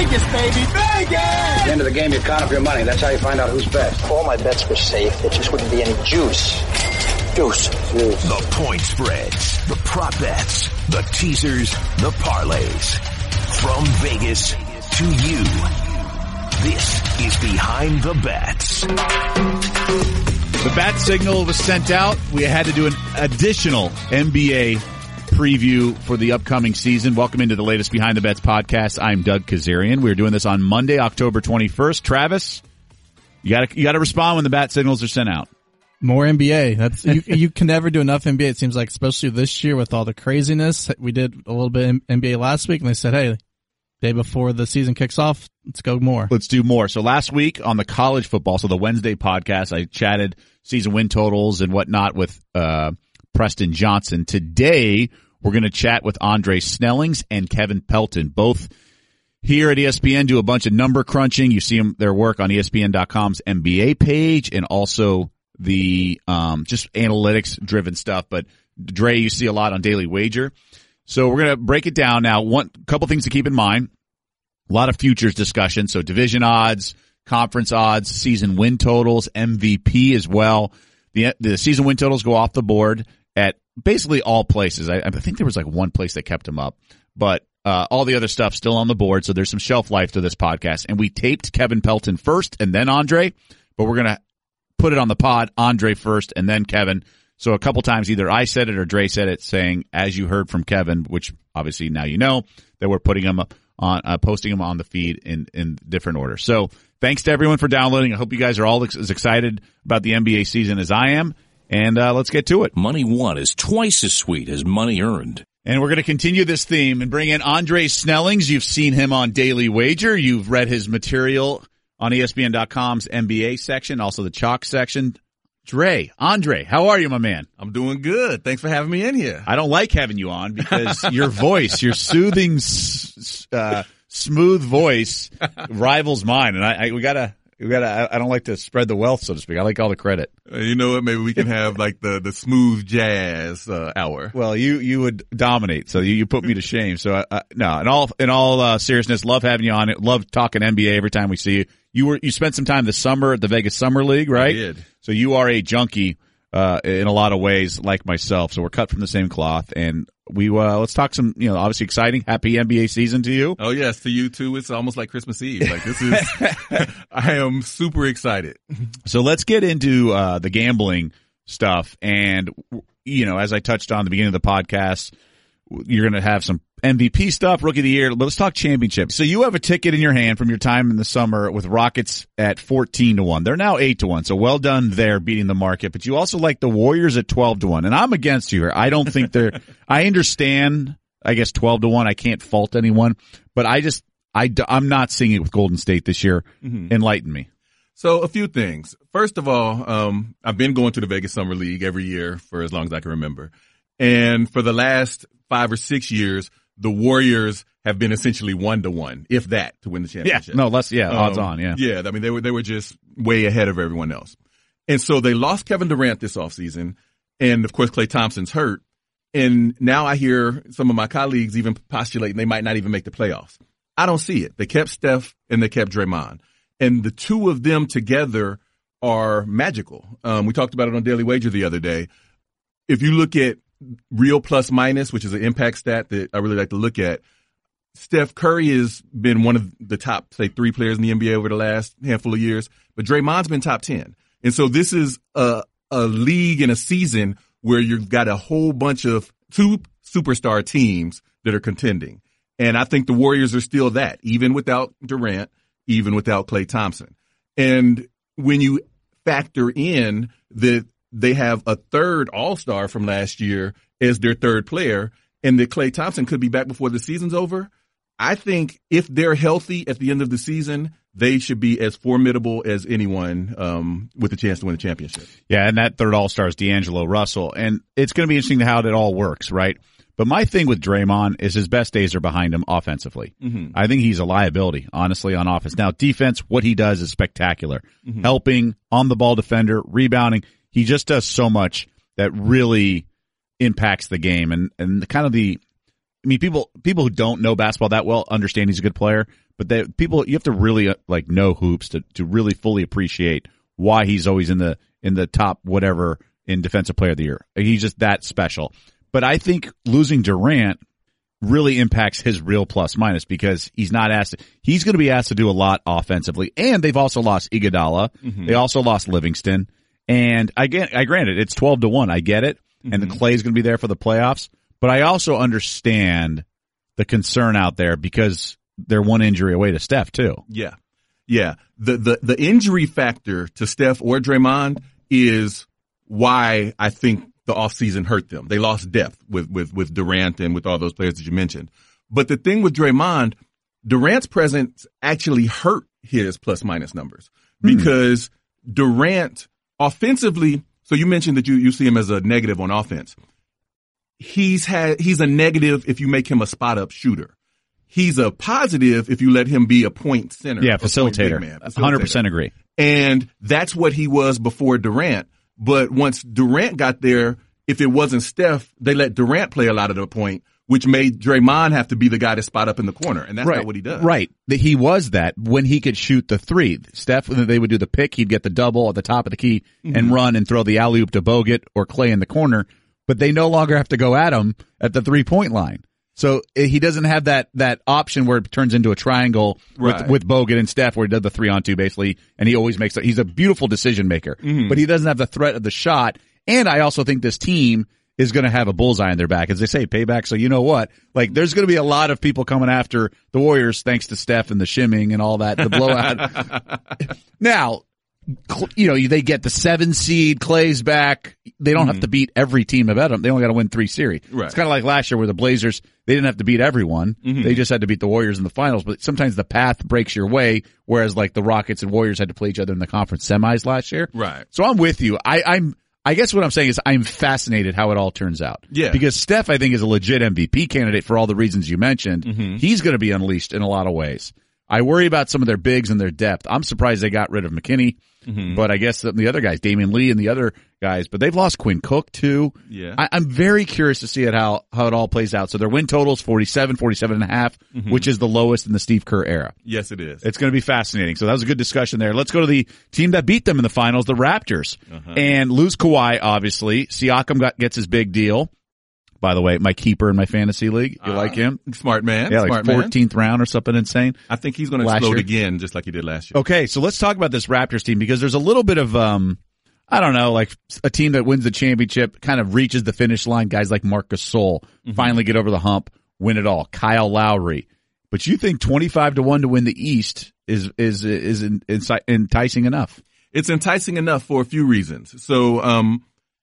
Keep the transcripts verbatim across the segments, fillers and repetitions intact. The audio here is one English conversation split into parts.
Vegas, baby, Vegas! At the end of the game, you count up your money. That's how you find out who's best. All my bets were safe. There just wouldn't be any juice. Juice. Juice. The point spreads, the prop bets, the teasers, the parlays. From Vegas to you, this is Behind the Bets. The bat signal was sent out. We had to do an additional N B A preview for the upcoming season. Welcome into the latest Behind the Bets podcast. I'm Doug Kazarian. We're doing this on Monday, October twenty-first. Travis, you got you got to respond when the bat signals are sent out. More N B A. That's you, you can never do enough N B A. It seems like, especially this year with all the craziness. We did a little bit of N B A last week, and they said, "Hey, day before the season kicks off, let's go more. Let's do more." So last week on the college football, so the Wednesday podcast, I chatted season win totals and whatnot with uh Preston Johnson. Today, we're going to chat with Andre Snellings and Kevin Pelton, both here at E S P N, do a bunch of number crunching. You see them, their work on E S P N dot com's N B A page and also the um just analytics-driven stuff. But Dre, you see a lot on Daily Wager. So we're going to break it down now. One couple things to keep in mind. A lot of futures discussion. So division odds, conference odds, season win totals, M V P as well. The the season win totals go off the board at basically all places. I, I think there was like one place that kept them up, but uh all the other stuff still on the board. So there's some shelf life to this podcast. And we taped Kevin Pelton first and then Andre, but we're going to put it on the pod, Andre first and then Kevin. So a couple times either I said it or Dre said it, saying, as you heard from Kevin, which obviously now you know, that we're putting him on, uh, posting him on the feed in, in different order. So thanks to everyone for downloading. I hope you guys are all as excited about the N B A season as I am. And uh, let's get to it. Money won is twice as sweet as money earned. And we're going to continue this theme and bring in Andre Snellings. You've seen him on Daily Wager. You've read his material on E S P N dot com's N B A section, also the Chalk section. Dre, Andre, how are you, my man? I'm doing good. Thanks for having me in here. I don't like having you on because your voice, your soothing, uh, smooth voice rivals mine. And I, I we gotta, we gotta, I, I don't like to spread the wealth, so to speak. I like all the credit. Uh, you know what? Maybe we can have like the, the smooth jazz, uh, hour. Well, you, you would dominate. So you, you put me to shame. So, uh, no, in all, in all, uh, seriousness, love having you on it. Love talking N B A every time we see you. You were, you spent some time this summer at the Vegas Summer League, right? I did. So you are a junkie, uh, in a lot of ways, like myself. So we're cut from the same cloth, and we, uh, let's talk some, you know, obviously exciting, happy N B A season to you. Oh yes, to you too. It's almost like Christmas Eve. Like this is, I am super excited. So let's get into, uh, the gambling stuff. And, you know, as I touched on at the beginning of the podcast, you're going to have some M V P stuff, Rookie of the Year, but let's talk championship. So you have a ticket in your hand from your time in the summer with Rockets at fourteen to one. They're now eight to one, so well done there beating the market. But you also like the Warriors at twelve to one, and I'm against you here. I don't think they're – I understand, I guess, twelve to one. I can't fault anyone, but I just I, – I'm not seeing it with Golden State this year. Mm-hmm. Enlighten me. So a few things. First of all, um, I've been going to the Vegas Summer League every year for as long as I can remember. And for the last five or six years, the Warriors have been essentially one to one, if that, to win the championship. Yeah, no, less, yeah, odds um, on, yeah. Yeah, I mean, they were, they were just way ahead of everyone else. And so they lost Kevin Durant this offseason. And of course, Klay Thompson's hurt. And now I hear some of my colleagues even postulating they might not even make the playoffs. I don't see it. They kept Steph and they kept Draymond. And the two of them together are magical. Um, we talked about it on Daily Wager the other day. If you look at real plus minus, which is an impact stat that I really like to look at, Steph Curry has been one of the top, say, three players in the N B A over the last handful of years, but Draymond's been top ten. And so this is a, a league and a season where you've got a whole bunch of two superstar teams that are contending. And I think the Warriors are still that, even without Durant, even without Klay Thompson. And when you factor in that they have a third all-star from last year as their third player, and that Klay Thompson could be back before the season's over, I think if they're healthy at the end of the season, they should be as formidable as anyone um, with a chance to win a championship. Yeah, and that third all-star is D'Angelo Russell. And it's going to be interesting how that all works, right? But my thing with Draymond is his best days are behind him offensively. Mm-hmm. I think he's a liability, honestly, on offense. Now, defense, what he does is spectacular. Mm-hmm. Helping, on-the-ball defender, rebounding. He just does so much that really impacts the game. And, and kind of the I mean, people people who don't know basketball that well understand he's a good player, but they, people you have to really uh, like know hoops to to really fully appreciate why he's always in the in the top whatever in Defensive Player of the Year. He's just that special. But I think losing Durant really impacts his real plus minus because he's not asked to, he's going to be asked to do a lot offensively, and they've also lost Iguodala. Mm-hmm. They also lost Livingston, and I get I granted it's twelve to one. I get it, mm-hmm. and the Clay's going to be there for the playoffs. But I also understand the concern out there because they're one injury away to Steph too. Yeah. Yeah. The, the, the injury factor to Steph or Draymond is why I think the offseason hurt them. They lost depth with, with, with Durant and with all those players that you mentioned. But the thing with Draymond, Durant's presence actually hurt his plus minus numbers because mm. Durant offensively, so you mentioned that you, you see him as a negative on offense. He's had, he's a negative if you make him a spot up shooter. He's a positive if you let him be a point center. Yeah, facilitator. Man, facilitator. one hundred percent agree. And that's what he was before Durant. But once Durant got there, if it wasn't Steph, they let Durant play a lot of the point, which made Draymond have to be the guy to spot up in the corner. And that's right. not what he does. Right. He was that when he could shoot the three. Steph, they would do the pick, he'd get the double at the top of the key mm-hmm. and run and throw the alley-oop to Bogut or Clay in the corner. But they no longer have to go at him at the three-point line. So he doesn't have that, that option where it turns into a triangle right. with, with Bogut and Steph where he does the three on two basically, and he always makes it. He's a beautiful decision maker, mm-hmm. but he doesn't have the threat of the shot. And I also think this team is going to have a bullseye on their back. As they say, payback. So you know what? Like there's going to be a lot of people coming after the Warriors thanks to Steph and the shimming and all that, the blowout. Now, you know, they get the seven seed, Clay's back. They don't mm-hmm. have to beat every team about them. They only got to win three series. Right. It's kind of like last year where the Blazers, they didn't have to beat everyone. Mm-hmm. They just had to beat the Warriors in the finals. But sometimes the path breaks your way, whereas like the Rockets and Warriors had to play each other in the conference semis last year. Right. So I'm with you. I, I'm, I guess what I'm saying is I'm fascinated how it all turns out. Yeah. Because Steph, I think, is a legit M V P candidate for all the reasons you mentioned. Mm-hmm. He's going to be unleashed in a lot of ways. I worry about some of their bigs and their depth. I'm surprised they got rid of McKinney, mm-hmm. but I guess the, the other guys, Damian Lee and the other guys, but they've lost Quinn Cook too. Yeah. I, I'm very curious to see it how, how it all plays out. So their win totals forty-seven, forty-seven and a half, mm-hmm. which is the lowest in the Steve Kerr era. Yes, it is. It's going to be fascinating. So that was a good discussion there. Let's go to the team that beat them in the finals, the Raptors, uh-huh. and lose Kawhi, obviously. Siakam got, gets his big deal. By the way, my keeper in my fantasy league. You uh, like him? Smart man. Yeah, like smart fourteenth man. round or something insane. I think he's going to explode year. again just like he did last year. Okay, so let's talk about this Raptors team because there's a little bit of, um, I don't know, like a team that wins the championship, kind of reaches the finish line. Guys like Marc Gasol mm-hmm. finally get over the hump, win it all. Kyle Lowry. But you think twenty-five to one to win the East is, is, is enticing enough? It's enticing enough for a few reasons. So, um,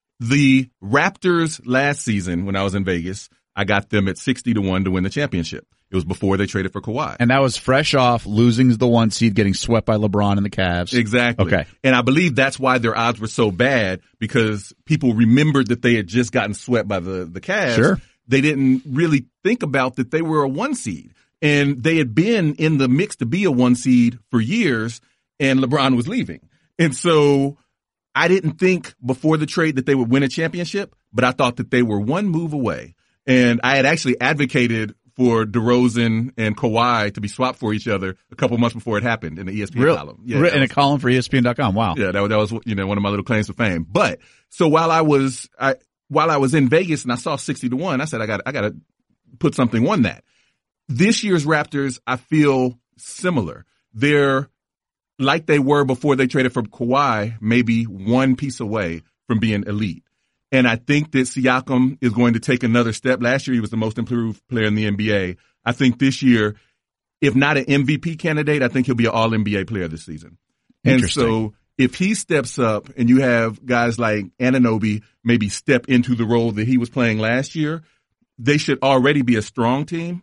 the Raptors last season when I was in Vegas, I got them at sixty to one to win the championship. It was before they traded for Kawhi. And that was fresh off losing the one seed, getting swept by LeBron and the Cavs. Exactly. Okay. And I believe that's why their odds were so bad because people remembered that they had just gotten swept by the, the Cavs. Sure. They didn't really think about that they were a one seed. And they had been in the mix to be a one seed for years and LeBron was leaving. And so I didn't think before the trade that they would win a championship, but I thought that they were one move away. And I had actually advocated for DeRozan and Kawhi to be swapped for each other a couple months before it happened in the E S P N Real, column. Yeah, in was, a column for E S P N dot com. Wow. Yeah, that, that was, you know, one of my little claims to fame. But so while I was, I, while I was in Vegas and I saw sixty to one, I said, I got, I got to put something on that. This year's Raptors, I feel similar. They're like they were before they traded for Kawhi, maybe one piece away from being elite. And I think that Siakam is going to take another step. Last year, he was the most improved player in the N B A. I think this year, if not an M V P candidate, I think he'll be an all N B A player this season. And so if he steps up and you have guys like Anunoby maybe step into the role that he was playing last year, they should already be a strong team.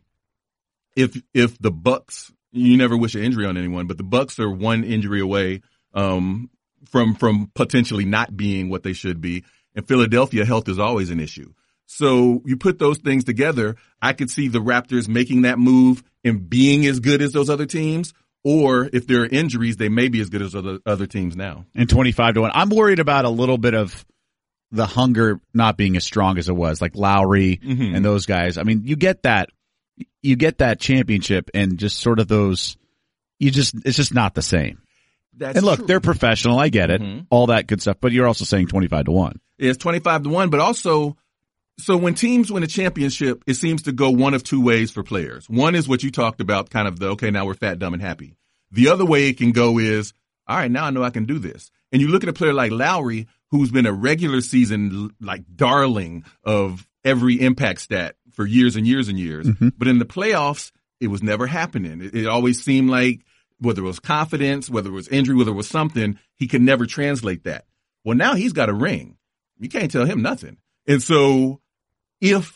If, if the Bucks, you never wish an injury on anyone, but the Bucks are one injury away, um, from, from potentially not being what they should be. In Philadelphia, health is always an issue. So you put those things together, I could see the Raptors making that move and being as good as those other teams. Or if there are injuries, they may be as good as other, other teams now. And twenty-five to one. I'm worried about a little bit of the hunger not being as strong as it was, like Lowry mm-hmm. and those guys. I mean, you get that you get that championship and just sort of those, you just, it's just not the same. That's and look, true. they're professional. I get it. Mm-hmm. All that good stuff. But you're also saying twenty-five to one. It's twenty-five to one, but also, so when teams win a championship, it seems to go one of two ways for players. One is what you talked about, kind of the, okay, now we're fat, dumb, and happy. The other way it can go is, all right, now I know I can do this. And you look at a player like Lowry, who's been a regular season, like, darling of every impact stat for years and years and years. Mm-hmm. But in the playoffs, it was never happening. It, it always seemed like whether it was confidence, whether it was injury, whether it was something, he could never translate that. Well, now he's got a ring. You can't tell him nothing. And so if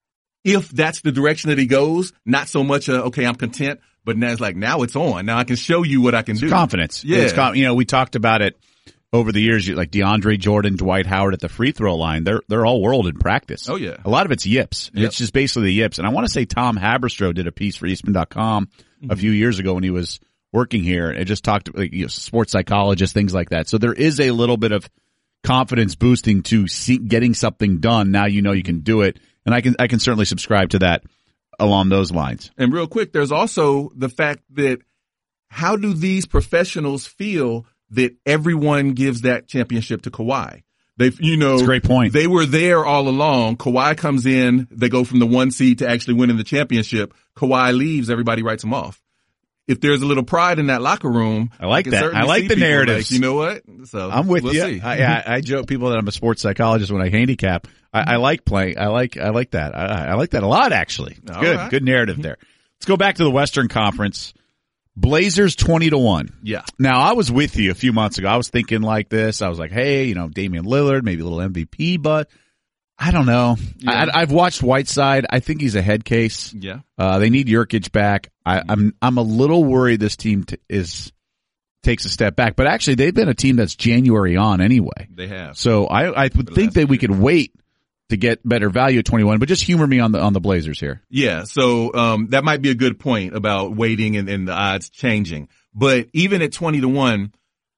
if that's the direction that he goes, not so much, uh, okay, I'm content, but now it's like, now it's on. Now I can show you what I can It's do. confidence. Yeah. It's com- you know, we talked about it over the years, like DeAndre Jordan, Dwight Howard at the free throw line. They're they're all world in practice. Oh, yeah. A lot of it's yips. Yep. It's just basically the yips. And I want to say Tom Haberstroh did a piece for Eastman dot com mm-hmm. a few years ago when he was working here. It just talked like, you know, sports psychologists, things like that. So there is a little bit of confidence boosting to see, getting something done. Now you know you can do it. And I can I can certainly subscribe to that along those lines. And real quick, there's also the fact that how do these professionals feel that everyone gives that championship to Kawhi? They, you know, That's a great point. They were there all along. Kawhi comes in, they go from the one seed to actually winning the championship. Kawhi leaves, everybody writes him off. If there's a little pride in that locker room, I like can that. certainly I like see the people narratives. like, you know what? So I'm with we'll you. see. I, I, I joke people that I'm a sports psychologist when I handicap. I, I like playing. I like I like that. I, I like that a lot. Actually, it's All good. right. Good narrative there. Let's go back to the Western Conference. Blazers twenty to one. Yeah. Now I was with you a few months ago. I was thinking like this. I was like, hey, you know, Damian Lillard, maybe a little M V P, but I don't know. Yeah. I, I've watched Whiteside. I think he's a head case. Yeah. Uh, they need Jokic back. I, I'm I'm a little worried this team t- is takes a step back. But actually, they've been a team that's January on anyway. They have. So I I would think that we could wait to get better value at twenty-one. But just humor me on the on the Blazers here. Yeah, so um that might be a good point about waiting and, and the odds changing. But even at twenty to one,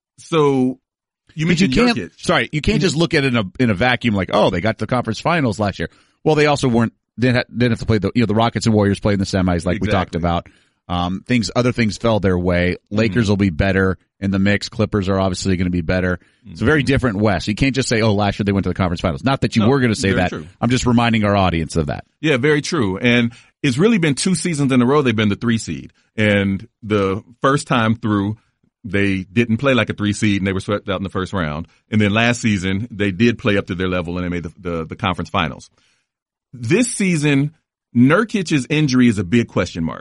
so you But you mentioned can't. Jokic. Sorry, you can't just look at it in a in a vacuum like, oh, they got to the conference finals last year. Well, they also weren't didn't have, didn't have to play the you know the Rockets and Warriors played in the semis like we talked Exactly. about. Um, things other things fell their way. Lakers Mm-hmm. will be better in the mix. Clippers are obviously going to be better. It's a very different West. You can't just say, oh, last year they went to the conference finals. Not that you No, were going to say very that. true. I'm just reminding our audience of that. Yeah, very true. And it's really been two seasons in a row they've been the three seed. And the first time through, they didn't play like a three seed and they were swept out in the first round. And then last season, they did play up to their level and they made the, the, the conference finals. This season, Nurkic's injury is a big question mark.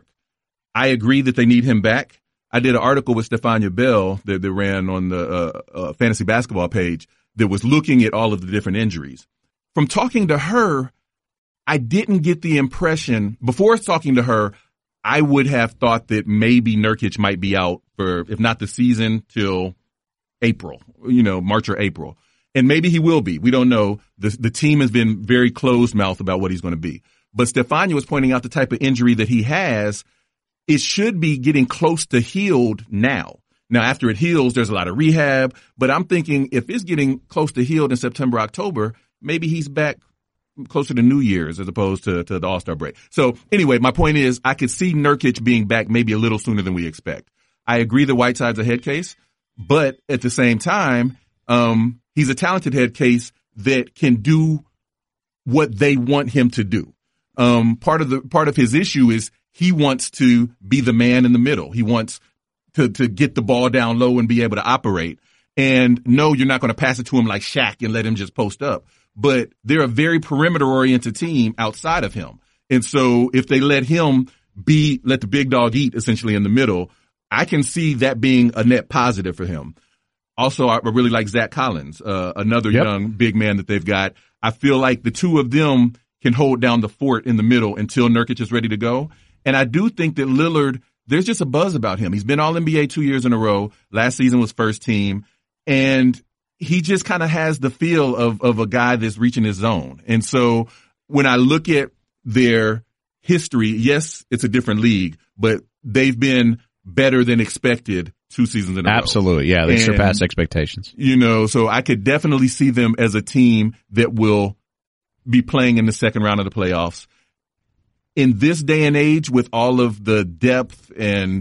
I agree that they need him back. I did an article with Stefania Bell that, that ran on the uh, uh, fantasy basketball page that was looking at all of the different injuries. From talking to her, I didn't get the impression, before talking to her, I would have thought that maybe Nurkic might be out for, if not the season, till April, you know, March or April. And maybe he will be. We don't know. The, the team has been very closed-mouthed about what he's going to be. But Stefania was pointing out the type of injury that he has. It should be getting close to healed now. Now, after it heals, there's a lot of rehab. But I'm thinking if it's getting close to healed in September, October, maybe he's back closer to New Year's as opposed to, to the All-Star break. So anyway, my point is I could see Nurkic being back maybe a little sooner than we expect. I agree that Whiteside's a head case, but at the same time, um, he's a talented head case that can do what they want him to do. Um, part of the, part of his issue is he wants to be the man in the middle. He wants to, to get the ball down low and be able to operate. And no, you're not going to pass it to him like Shaq and let him just post up. But they're a very perimeter oriented team outside of him. And so if they let him be, let the big dog eat essentially in the middle, I can see that being a net positive for him. Also, I really like Zach Collins, uh, another Yep. young big man that they've got. I feel like the two of them can hold down the fort in the middle until Nurkic is ready to go. And I do think that Lillard, there's just a buzz about him. He's been All N B A two years in a row. Last season was first team. And he just kind of has the feel of, of a guy that's reaching his zone. And so when I look at their history, yes, it's a different league, but they've been better than expected two seasons in a row. Absolutely. Yeah, they And, surpassed expectations. You know, so I could definitely see them as a team that will be playing in the second round of the playoffs. in this day and age with all of the depth and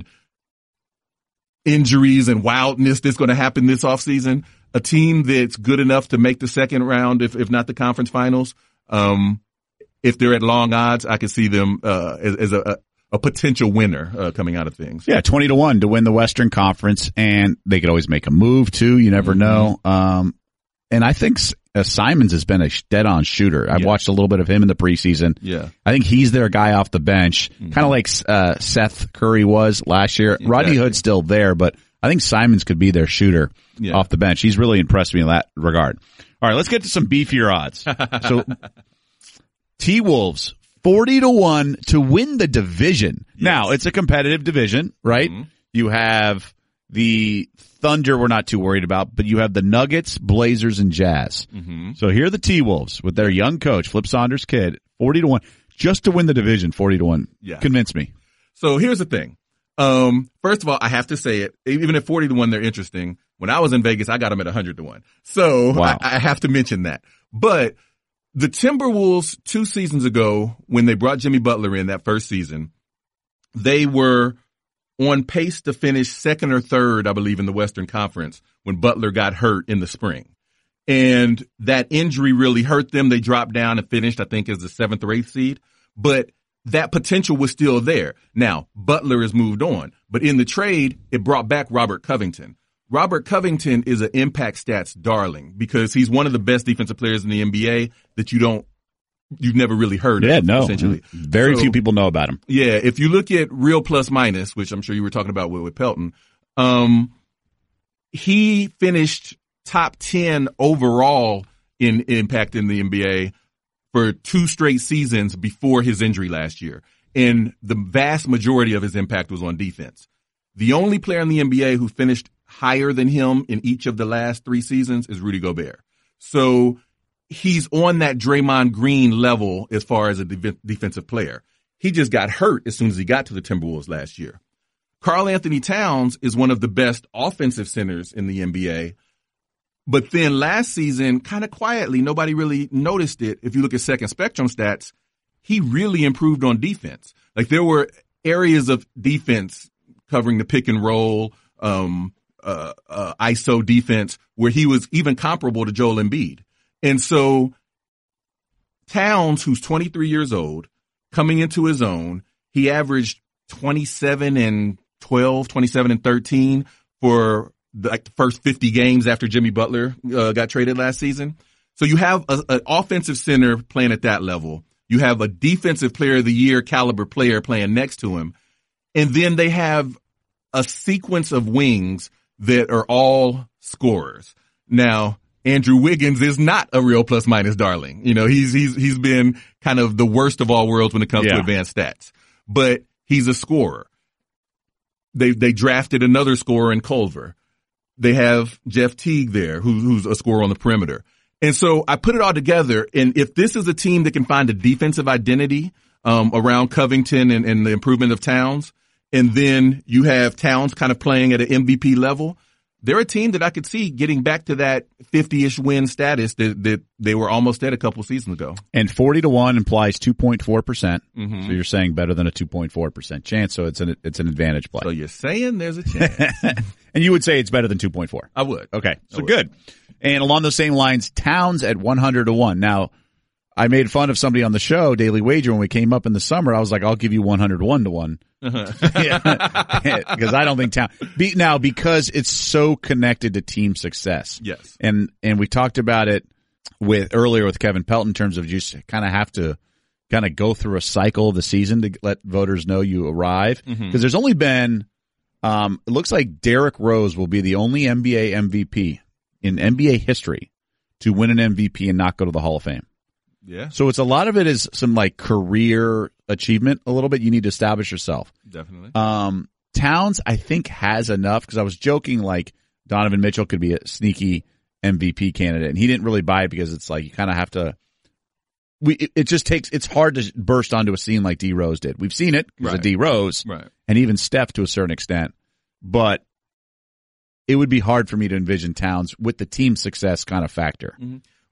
injuries and wildness that's going to happen this offseason, a team that's good enough to make the second round, if, if not the conference finals, um, if they're at long odds, I could see them, uh, as, as a, a potential winner, uh, coming out of things. Yeah, twenty to one to win the Western Conference, and they could always make a move too. You never mm-hmm. know. Um, and I think uh, Simons has been a dead on shooter. I've yeah. watched a little bit of him in the preseason. Yeah. I think he's their guy off the bench, mm-hmm. kind of like, uh, Seth Curry was last year. Exactly. Rodney Hood's still there, but I think Simons could be their shooter yeah. off the bench. He's really impressed me in that regard. All right, let's get to some beefier odds. So, T-Wolves, forty to one to win the division. Yes. Now, it's a competitive division, right? Mm-hmm. You have the Thunder we're not too worried about, but you have the Nuggets, Blazers, and Jazz. Mm-hmm. So here are the T-Wolves with their young coach, Flip Saunders kid, forty to one, just to win the division, forty to one. Yeah. Convince me. So here's the thing. Um, first of all, I have to say it, even at forty to one, they're interesting. When I was in Vegas, I got them at one hundred to one. So wow. I, I have to mention that. But the Timberwolves two seasons ago, when they brought Jimmy Butler in that first season, they were on pace to finish second or third, I believe, in the Western Conference when Butler got hurt in the spring. And that injury really hurt them. They dropped down and finished, I think, as the seventh or eighth seed. But that potential was still there. Now, Butler has moved on. But in the trade, it brought back Robert Covington. Robert Covington is an impact stats darling because he's one of the best defensive players in the N B A that you don't, you've never really heard yeah, of. No. Essentially. Very so, few people know about him. Yeah. If you look at real plus minus, which I'm sure you were talking about with, with Pelton, um, he finished top ten overall in impact in the N B A for two straight seasons before his injury last year. And the vast majority of his impact was on defense. The only player in the N B A who finished higher than him in each of the last three seasons is Rudy Gobert. So he's on that Draymond Green level as far as a de- defensive player. He just got hurt as soon as he got to the Timberwolves last year. Karl Anthony Towns is one of the best offensive centers in the N B A. But then last season, kind of quietly, nobody really noticed it. If you look at Second Spectrum stats, he really improved on defense. Like there were areas of defense covering the pick and roll, um, uh, uh, I S O defense where he was even comparable to Joel Embiid. And so Towns, who's twenty-three years old, coming into his own, he averaged twenty-seven and twelve, twenty-seven and thirteen for the, like the first fifty games after Jimmy Butler uh, got traded last season. So you have a, an offensive center playing at that level. You have a defensive player of the year caliber player playing next to him. And then they have a sequence of wings that are all scorers. Now, Andrew Wiggins is not a real plus minus darling. You know, he's, he's, he's been kind of the worst of all worlds when it comes yeah. to advanced stats, but he's a scorer. They, they drafted another scorer in Culver. They have Jeff Teague there, who, who's a scorer on the perimeter. And so I put it all together. And if this is a team that can find a defensive identity, um, around Covington and, and the improvement of Towns, and then you have Towns kind of playing at an M V P level, they're a team that I could see getting back to that fifty-ish win status that, that they were almost at a couple seasons ago. And forty to one implies two point four percent. Mm-hmm. So you're saying better than a two point four percent chance. So it's an, it's an advantage play. So you're saying there's a chance. And you would say it's better than two point four. I would. Okay. So would. Good. And along those same lines, Towns at one hundred to one. Now, I made fun of somebody on the show, Daily Wager, when we came up in the summer. I was like, I'll give you one hundred one to one. Uh-huh. Because I don't think Town be, now because it's so connected to team success. Yes. And, and we talked about it with earlier with Kevin Pelton in terms of you just kind of have to kind of go through a cycle of the season to let voters know you arrive. Because mm-hmm. there's only been, um, it looks like Derrick Rose will be the only N B A M V P in N B A history to win an M V P and not go to the Hall of Fame. Yeah. So it's a lot of it is some like career achievement a little bit. You need to establish yourself. Definitely. Um, Towns, I think, has enough because I was joking like Donovan Mitchell could be a sneaky M V P candidate, and he didn't really buy it because it's like you kind of have to. We it, it just takes it's hard to burst onto a scene like D Rose did. We've seen it because right. of D Rose, right. and even Steph to a certain extent, but it would be hard for me to envision Towns with the team success kind of factor. Mm-hmm.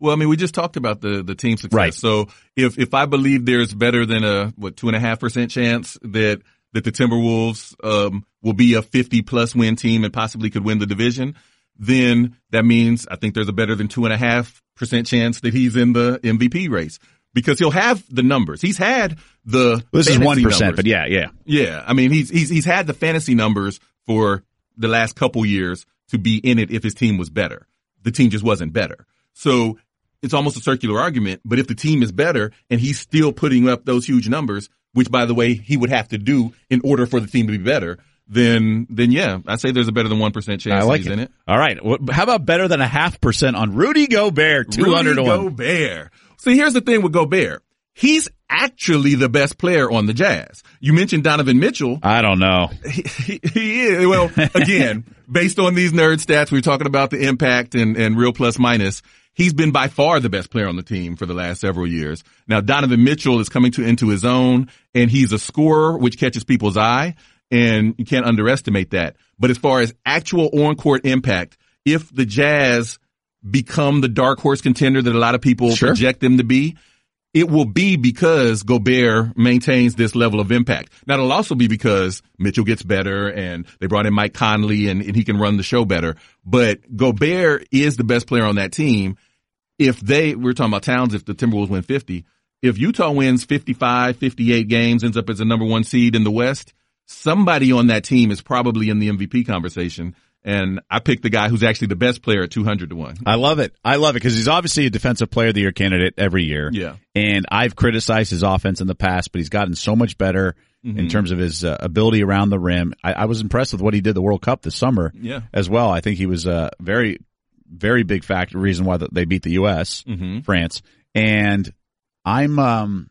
Well, I mean, we just talked about the, the team success. Right. So if, if I believe there's better than a, what, two and a half percent chance that, that the Timberwolves, um, will be a fifty plus win team and possibly could win the division, then that means I think there's a better than two and a half percent chance that he's in the M V P race because he'll have the numbers. He's had the, well, this is one percent, numbers. But yeah, yeah. Yeah. I mean, he's, he's, he's had the fantasy numbers for the last couple years to be in it if his team was better. The team just wasn't better. So it's almost a circular argument, but if the team is better and he's still putting up those huge numbers, which by the way, he would have to do in order for the team to be better, then, then yeah, I say there's a better than one percent chance I like he's it. in it. All right. How about better than a half percent on Rudy Gobert, two hundred to one? Rudy Gobert. See, here's the thing with Gobert. He's actually the best player on the Jazz. You mentioned Donovan Mitchell. I don't know. He, he, he is. Well, again, based on these nerd stats, we were talking about the impact and, and real plus minus. He's been by far the best player on the team for the last several years. Now, Donovan Mitchell is coming to into his own, and he's a scorer, which catches people's eye, and you can't underestimate that. But as far as actual on-court impact, if the Jazz become the dark horse contender that a lot of people Sure. project them to be, it will be because Gobert maintains this level of impact. Now, it'll also be because Mitchell gets better and they brought in Mike Conley and, and he can run the show better. But Gobert is the best player on that team. If they, we're talking about Towns, if the Timberwolves win fifty, if Utah wins fifty-five, fifty-eight games, ends up as a number one seed in the West, somebody on that team is probably in the M V P conversation. And I picked the guy who's actually the best player at two hundred to one. I love it. I love it because he's obviously a defensive player of the year candidate every year. Yeah. And I've criticized his offense in the past, but he's gotten so much better mm-hmm. in terms of his uh, ability around the rim. I, I was impressed with what he did the World Cup this summer yeah. as well. I think he was a very, very big factor, reason why they beat the U S, mm-hmm. France. And I'm, um,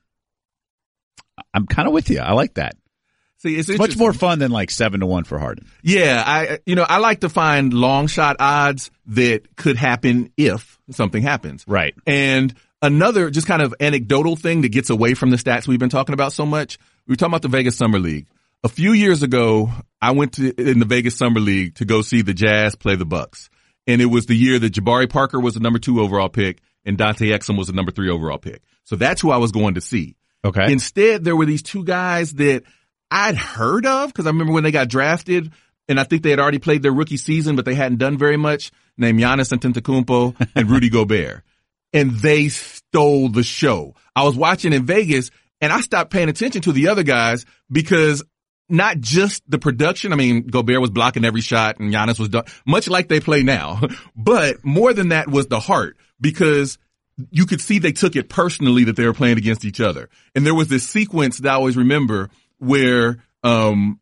I'm kind of with you. I like that. See, it's It's much more fun than like seven to one for Harden. Yeah, I, you know, I like to find long shot odds that could happen if something happens. Right. And another just kind of anecdotal thing that gets away from the stats we've been talking about so much. We were talking about the Vegas Summer League. A few years ago, I went to, in the Vegas Summer League to go see the Jazz play the Bucks. And it was the year that Jabari Parker was the number two overall pick and Dante Exum was the number three overall pick. So that's who I was going to see. Okay. Instead, there were these two guys that I'd heard of because I remember when they got drafted and I think they had already played their rookie season, but they hadn't done very much, named Giannis Antetokounmpo and Rudy Gobert. And they stole the show. I was watching in Vegas and I stopped paying attention to the other guys because not just the production. I mean, Gobert was blocking every shot and Giannis was done, much like they play now. But more than that was the heart because you could see they took it personally that they were playing against each other. And there was this sequence that I always remember where um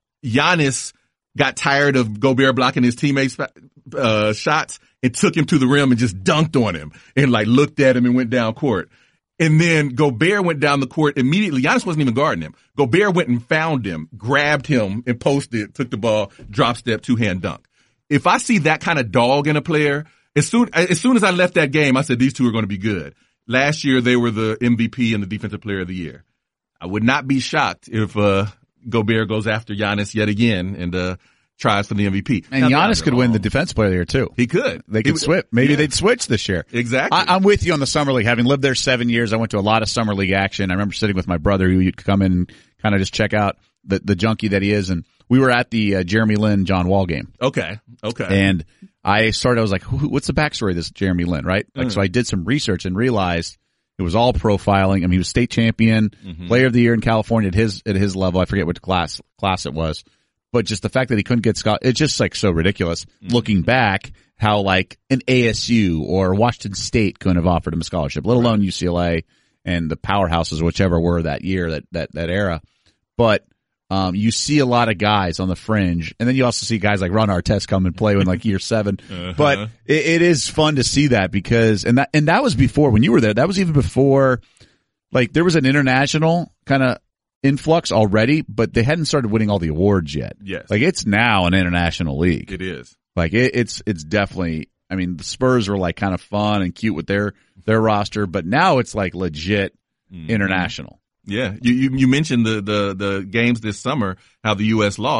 Giannis got tired of Gobert blocking his teammates' uh shots and took him to the rim and just dunked on him and like looked at him and went down court. And then Gobert went down the court immediately. Giannis wasn't even guarding him. Gobert went and found him, grabbed him and posted, took the ball, drop step, two-hand dunk. If I see that kind of dog in a player, as soon as soon as I left that game, I said these two are going to be good. Last year they were the M V P and the Defensive Player of the Year. I would not be shocked if uh Gobert goes after Giannis yet again and uh tries for the M V P. And now, Giannis could win the Defense Player of the Year too. He could. They could he, switch. Maybe yeah. they'd switch this year. Exactly. I, I'm with you on the Summer League. Having lived there seven years, I went to a lot of Summer League action. I remember sitting with my brother who would come in and kind of just check out the, the junkie that he is. And we were at the uh, Jeremy Lin, John Wall game. Okay. Okay. And I started, I was like, who, what's the backstory of this Jeremy Lin, right? Like, mm. so I did some research and realized it was all profiling. I mean, he was state champion, mm-hmm. player of the year in California at his, at his level. I forget what class, class it was, but just the fact that he couldn't get Scott, it's just like so ridiculous mm-hmm. looking back how like an A S U or Washington State couldn't have offered him a scholarship, let alone right. U C L A and the powerhouses, whichever were that year, that, that, that era. But, um, you see a lot of guys on the fringe, and then you also see guys like Ron Artest come and play in like year seven. Uh-huh. But it, it is fun to see that because, and that, and that was before when you were there. That was even before, like there was an international kind of influx already, but they hadn't started winning all the awards yet. Yes, like it's now an international league. It is. Like it, it's it's definitely. I mean, the Spurs were like kind of fun and cute with their their roster, but now it's like legit mm-hmm. international. Yeah, you, you you mentioned the, the the games this summer, how the U S lost.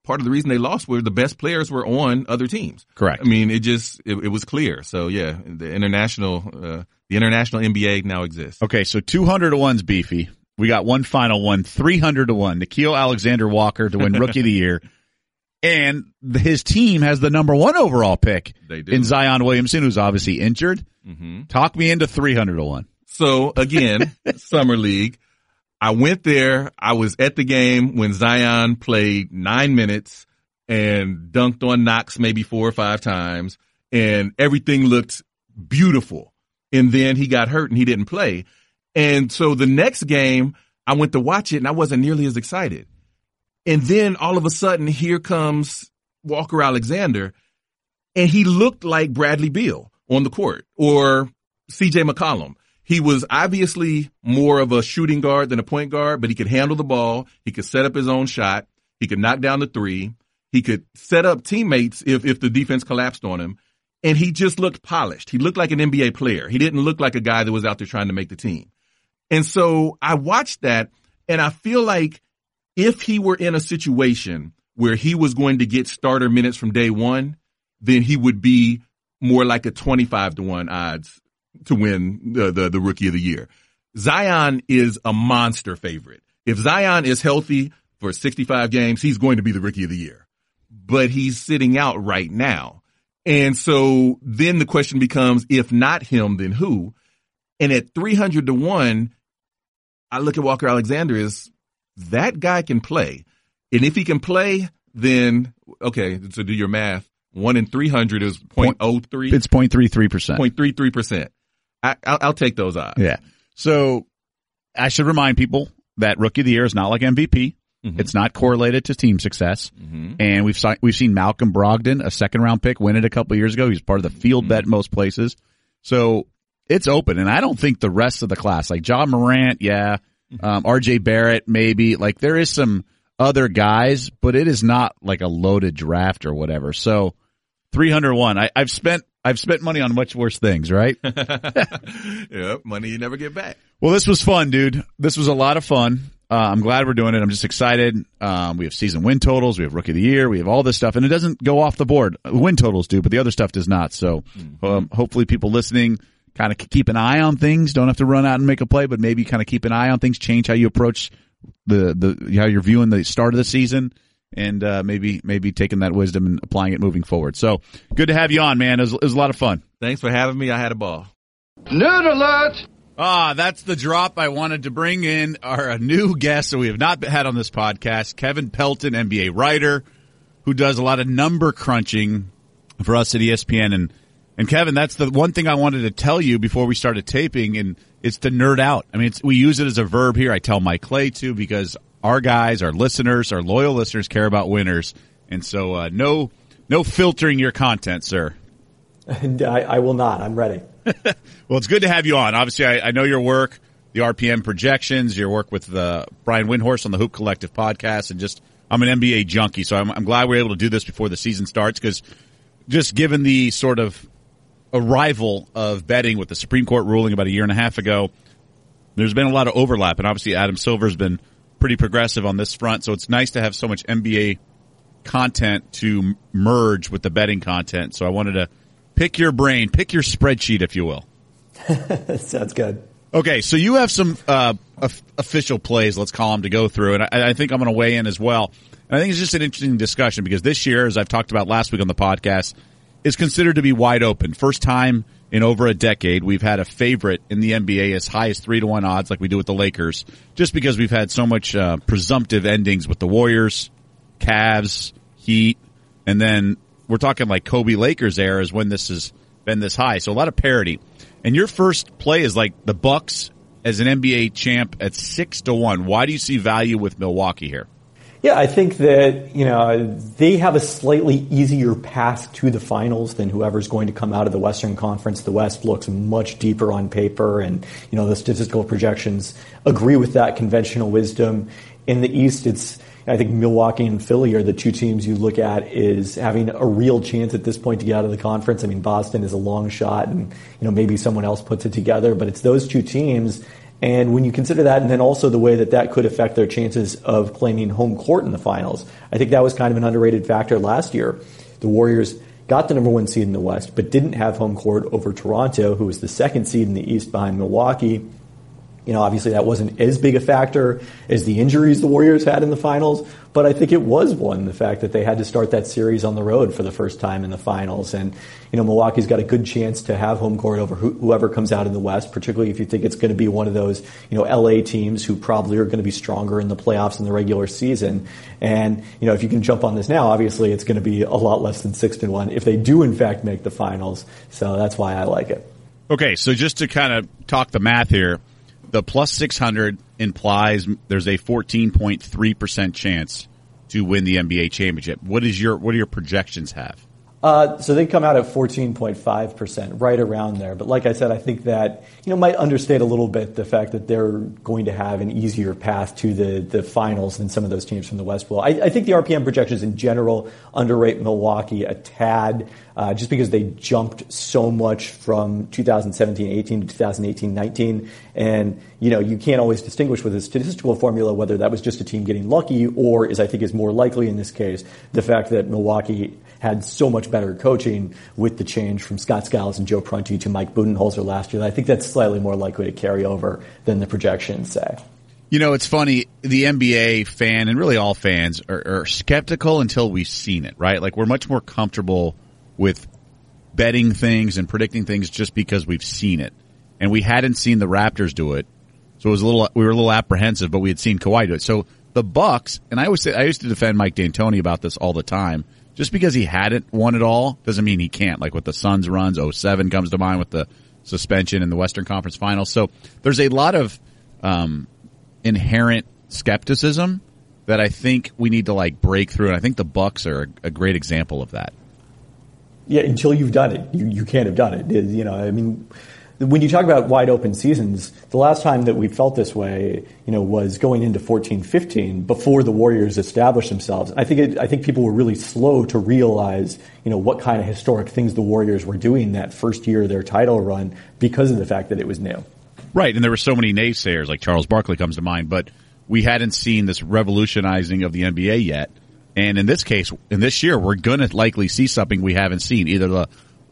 part of the reason they lost were the best players were on other teams. Correct. I mean, it just, it, it was clear. So yeah, the international, uh, the international N B A now exists. Okay. So two hundred to one's beefy. We got one final one, three hundred to one. Nickeil Alexander-Walker to win Rookie of the Year. And his team has the number one overall pick They do. in Zion Williamson, who's obviously injured. Mm-hmm. Talk me into three hundred to one. So again, Summer League. I went there. I was at the game when Zion played nine minutes and dunked on Knox maybe four or five times, and everything looked beautiful. And then he got hurt and he didn't play. And so the next game, I went to watch it and I wasn't nearly as excited. And then all of a sudden, here comes Walker Alexander, and he looked like Bradley Beal on the court or C J McCollum. He was obviously more of a shooting guard than a point guard, but he could handle the ball. He could set up his own shot. He could knock down the three. He could set up teammates if, if the defense collapsed on him. And he just looked polished. He looked like an N B A player. He didn't look like a guy that was out there trying to make the team. And so I watched that, and I feel like if he were in a situation where he was going to get starter minutes from day one, then he would be more like a twenty-five to one odds to win the, the, the Rookie of the Year. Zion is a monster favorite. If Zion is healthy for sixty-five games, he's going to be the Rookie of the Year. But he's sitting out right now. And so then the question becomes, if not him, then who? And at three hundred to one, I look at Walker Alexander as that guy can play. And if he can play, then, okay, so do your math. One in three hundred is point oh three. It's point three three percent. point three three percent. I, I'll, I'll take those odds. Yeah. So I should remind people that Rookie of the Year is not like M V P. Mm-hmm. It's not correlated to team success. Mm-hmm. And we've si- we've seen Malcolm Brogdon, a second round pick, win it a couple of years ago. He was part of the field mm-hmm. bet most places. So it's open. And I don't think the rest of the class, like John Morant, yeah, um, R J Barrett, maybe, like there is some other guys, but it is not like a loaded draft or whatever. So three hundred one. I, I've spent I've spent money on much worse things, right? Yeah, money you never get back. Well, this was fun, dude. This was a lot of fun. Uh, I'm glad we're doing it. I'm just excited. Um, we have season win totals. We have Rookie of the Year. We have all this stuff, and it doesn't go off the board. Win totals do, but the other stuff does not. So mm-hmm. um, hopefully people listening kind of keep an eye on things. Don't have to run out and make a play, but maybe kind of keep an eye on things, change how you approach the, the how you're viewing the start of the season, and uh, maybe maybe taking that wisdom and applying it moving forward. So good to have you on, man. It was, it was a lot of fun. Thanks for having me. I had a ball. Nerd alert! Ah, that's the drop. I wanted to bring in our a new guest that we have not had on this podcast, Kevin Pelton, N B A writer, who does a lot of number crunching for us at E S P N. And, and Kevin, that's the one thing I wanted to tell you before we started taping, and it's to nerd out. I mean, it's, we use it as a verb here. I tell Mike Clay too, because our guys, our listeners, our loyal listeners care about winners. And so, uh, no, no filtering your content, sir. And I, I will not. I'm ready. Well, it's good to have you on. Obviously, I, I know your work, the R P M projections, your work with uh, Brian Windhorst on the Hoop Collective podcast, and just I'm an N B A junkie, so I'm, I'm glad we're able to do this before the season starts, because just given the sort of arrival of betting with the Supreme Court ruling about a year and a half ago, there's been a lot of overlap, and obviously Adam Silver's been pretty progressive on this front, so it's nice to have so much N B A content to merge with the betting content. So I wanted to pick your brain, pick your spreadsheet, if you will. Sounds good. Okay, so you have some uh, official plays, let's call them, to go through, and I, I think I'm going to weigh in as well. And I think it's just an interesting discussion, because this year, as I've talked about last week on the podcast, is considered to be wide open. First time in over a decade we've had a favorite in the N B A as high as three to one odds, like we do with the Lakers, just because we've had so much uh, presumptive endings with the Warriors, Cavs, Heat, and then we're talking like Kobe Lakers era is when this has been this high. So a lot of parity. And your first play is like the Bucks as an N B A champ at six to one. Why do you see value with Milwaukee here? Yeah, I think that, you know, they have a slightly easier path to the finals than whoever's going to come out of the Western Conference. The West looks much deeper on paper, and, you know, the statistical projections agree with that conventional wisdom. In the East, it's, I think Milwaukee and Philly are the two teams you look at is having a real chance at this point to get out of the conference. I mean, Boston is a long shot, and, you know, maybe someone else puts it together, but it's those two teams. And when you consider that, and then also the way that that could affect their chances of claiming home court in the finals, I think that was kind of an underrated factor last year. The Warriors got the number one seed in the West, but didn't have home court over Toronto, who was the second seed in the East behind Milwaukee. You know, obviously that wasn't as big a factor as the injuries the Warriors had in the finals, but I think it was one, the fact that they had to start that series on the road for the first time in the finals. And, you know, Milwaukee's got a good chance to have home court over who, whoever comes out in the West, particularly if you think it's going to be one of those, you know, L A teams who probably are going to be stronger in the playoffs in the regular season. And, you know, if you can jump on this now, obviously it's going to be a lot less than six to one if they do in fact make the finals. So that's why I like it. Okay, so just to kind of talk the math here, the plus six hundred implies there's a fourteen point three percent chance to win the N B A championship. What is your what do your projections have? Uh, so they come out at fourteen point five percent, right around there. But like I said, I think that, you know, might understate a little bit the fact that they're going to have an easier path to the, the finals than some of those teams from the West will. I, I think the R P M projections in general underrate Milwaukee a tad, uh, just because they jumped so much from two thousand seventeen eighteen to two thousand eighteen nineteen. And, you know, you can't always distinguish with a statistical formula whether that was just a team getting lucky or, as I think is more likely in this case, the fact that Milwaukee had so much better coaching with the change from Scott Skiles and Joe Prunty to Mike Budenholzer last year. I think that's slightly more likely to carry over than the projections say. You know, it's funny. The N B A fan, and really all fans, are, are skeptical until we've seen it, right? Like, we're much more comfortable with betting things and predicting things just because we've seen it. And we hadn't seen the Raptors do it. So it was a little, we were a little apprehensive, but we had seen Kawhi do it. So the Bucks, and I always say, I used to defend Mike D'Antoni about this all the time. Just because he hadn't won it all doesn't mean he can't. Like with the Suns runs, oh seven comes to mind with the suspension in the Western Conference Finals. So there's a lot of um, inherent skepticism that I think we need to like break through, and I think the Bucks are a, a great example of that. Yeah, until you've done it, you you can't have done it. You know, I mean, when you talk about wide open seasons, the last time that we felt this way, you know, was going into fourteen fifteen before the Warriors established themselves. I think it, I think people were really slow to realize, you know, what kind of historic things the Warriors were doing that first year of their title run because of the fact that it was new. Right, and there were so many naysayers, like Charles Barkley comes to mind, but we hadn't seen this revolutionizing of the N B A yet. And in this case, in this year, we're going to likely see something we haven't seen. Either the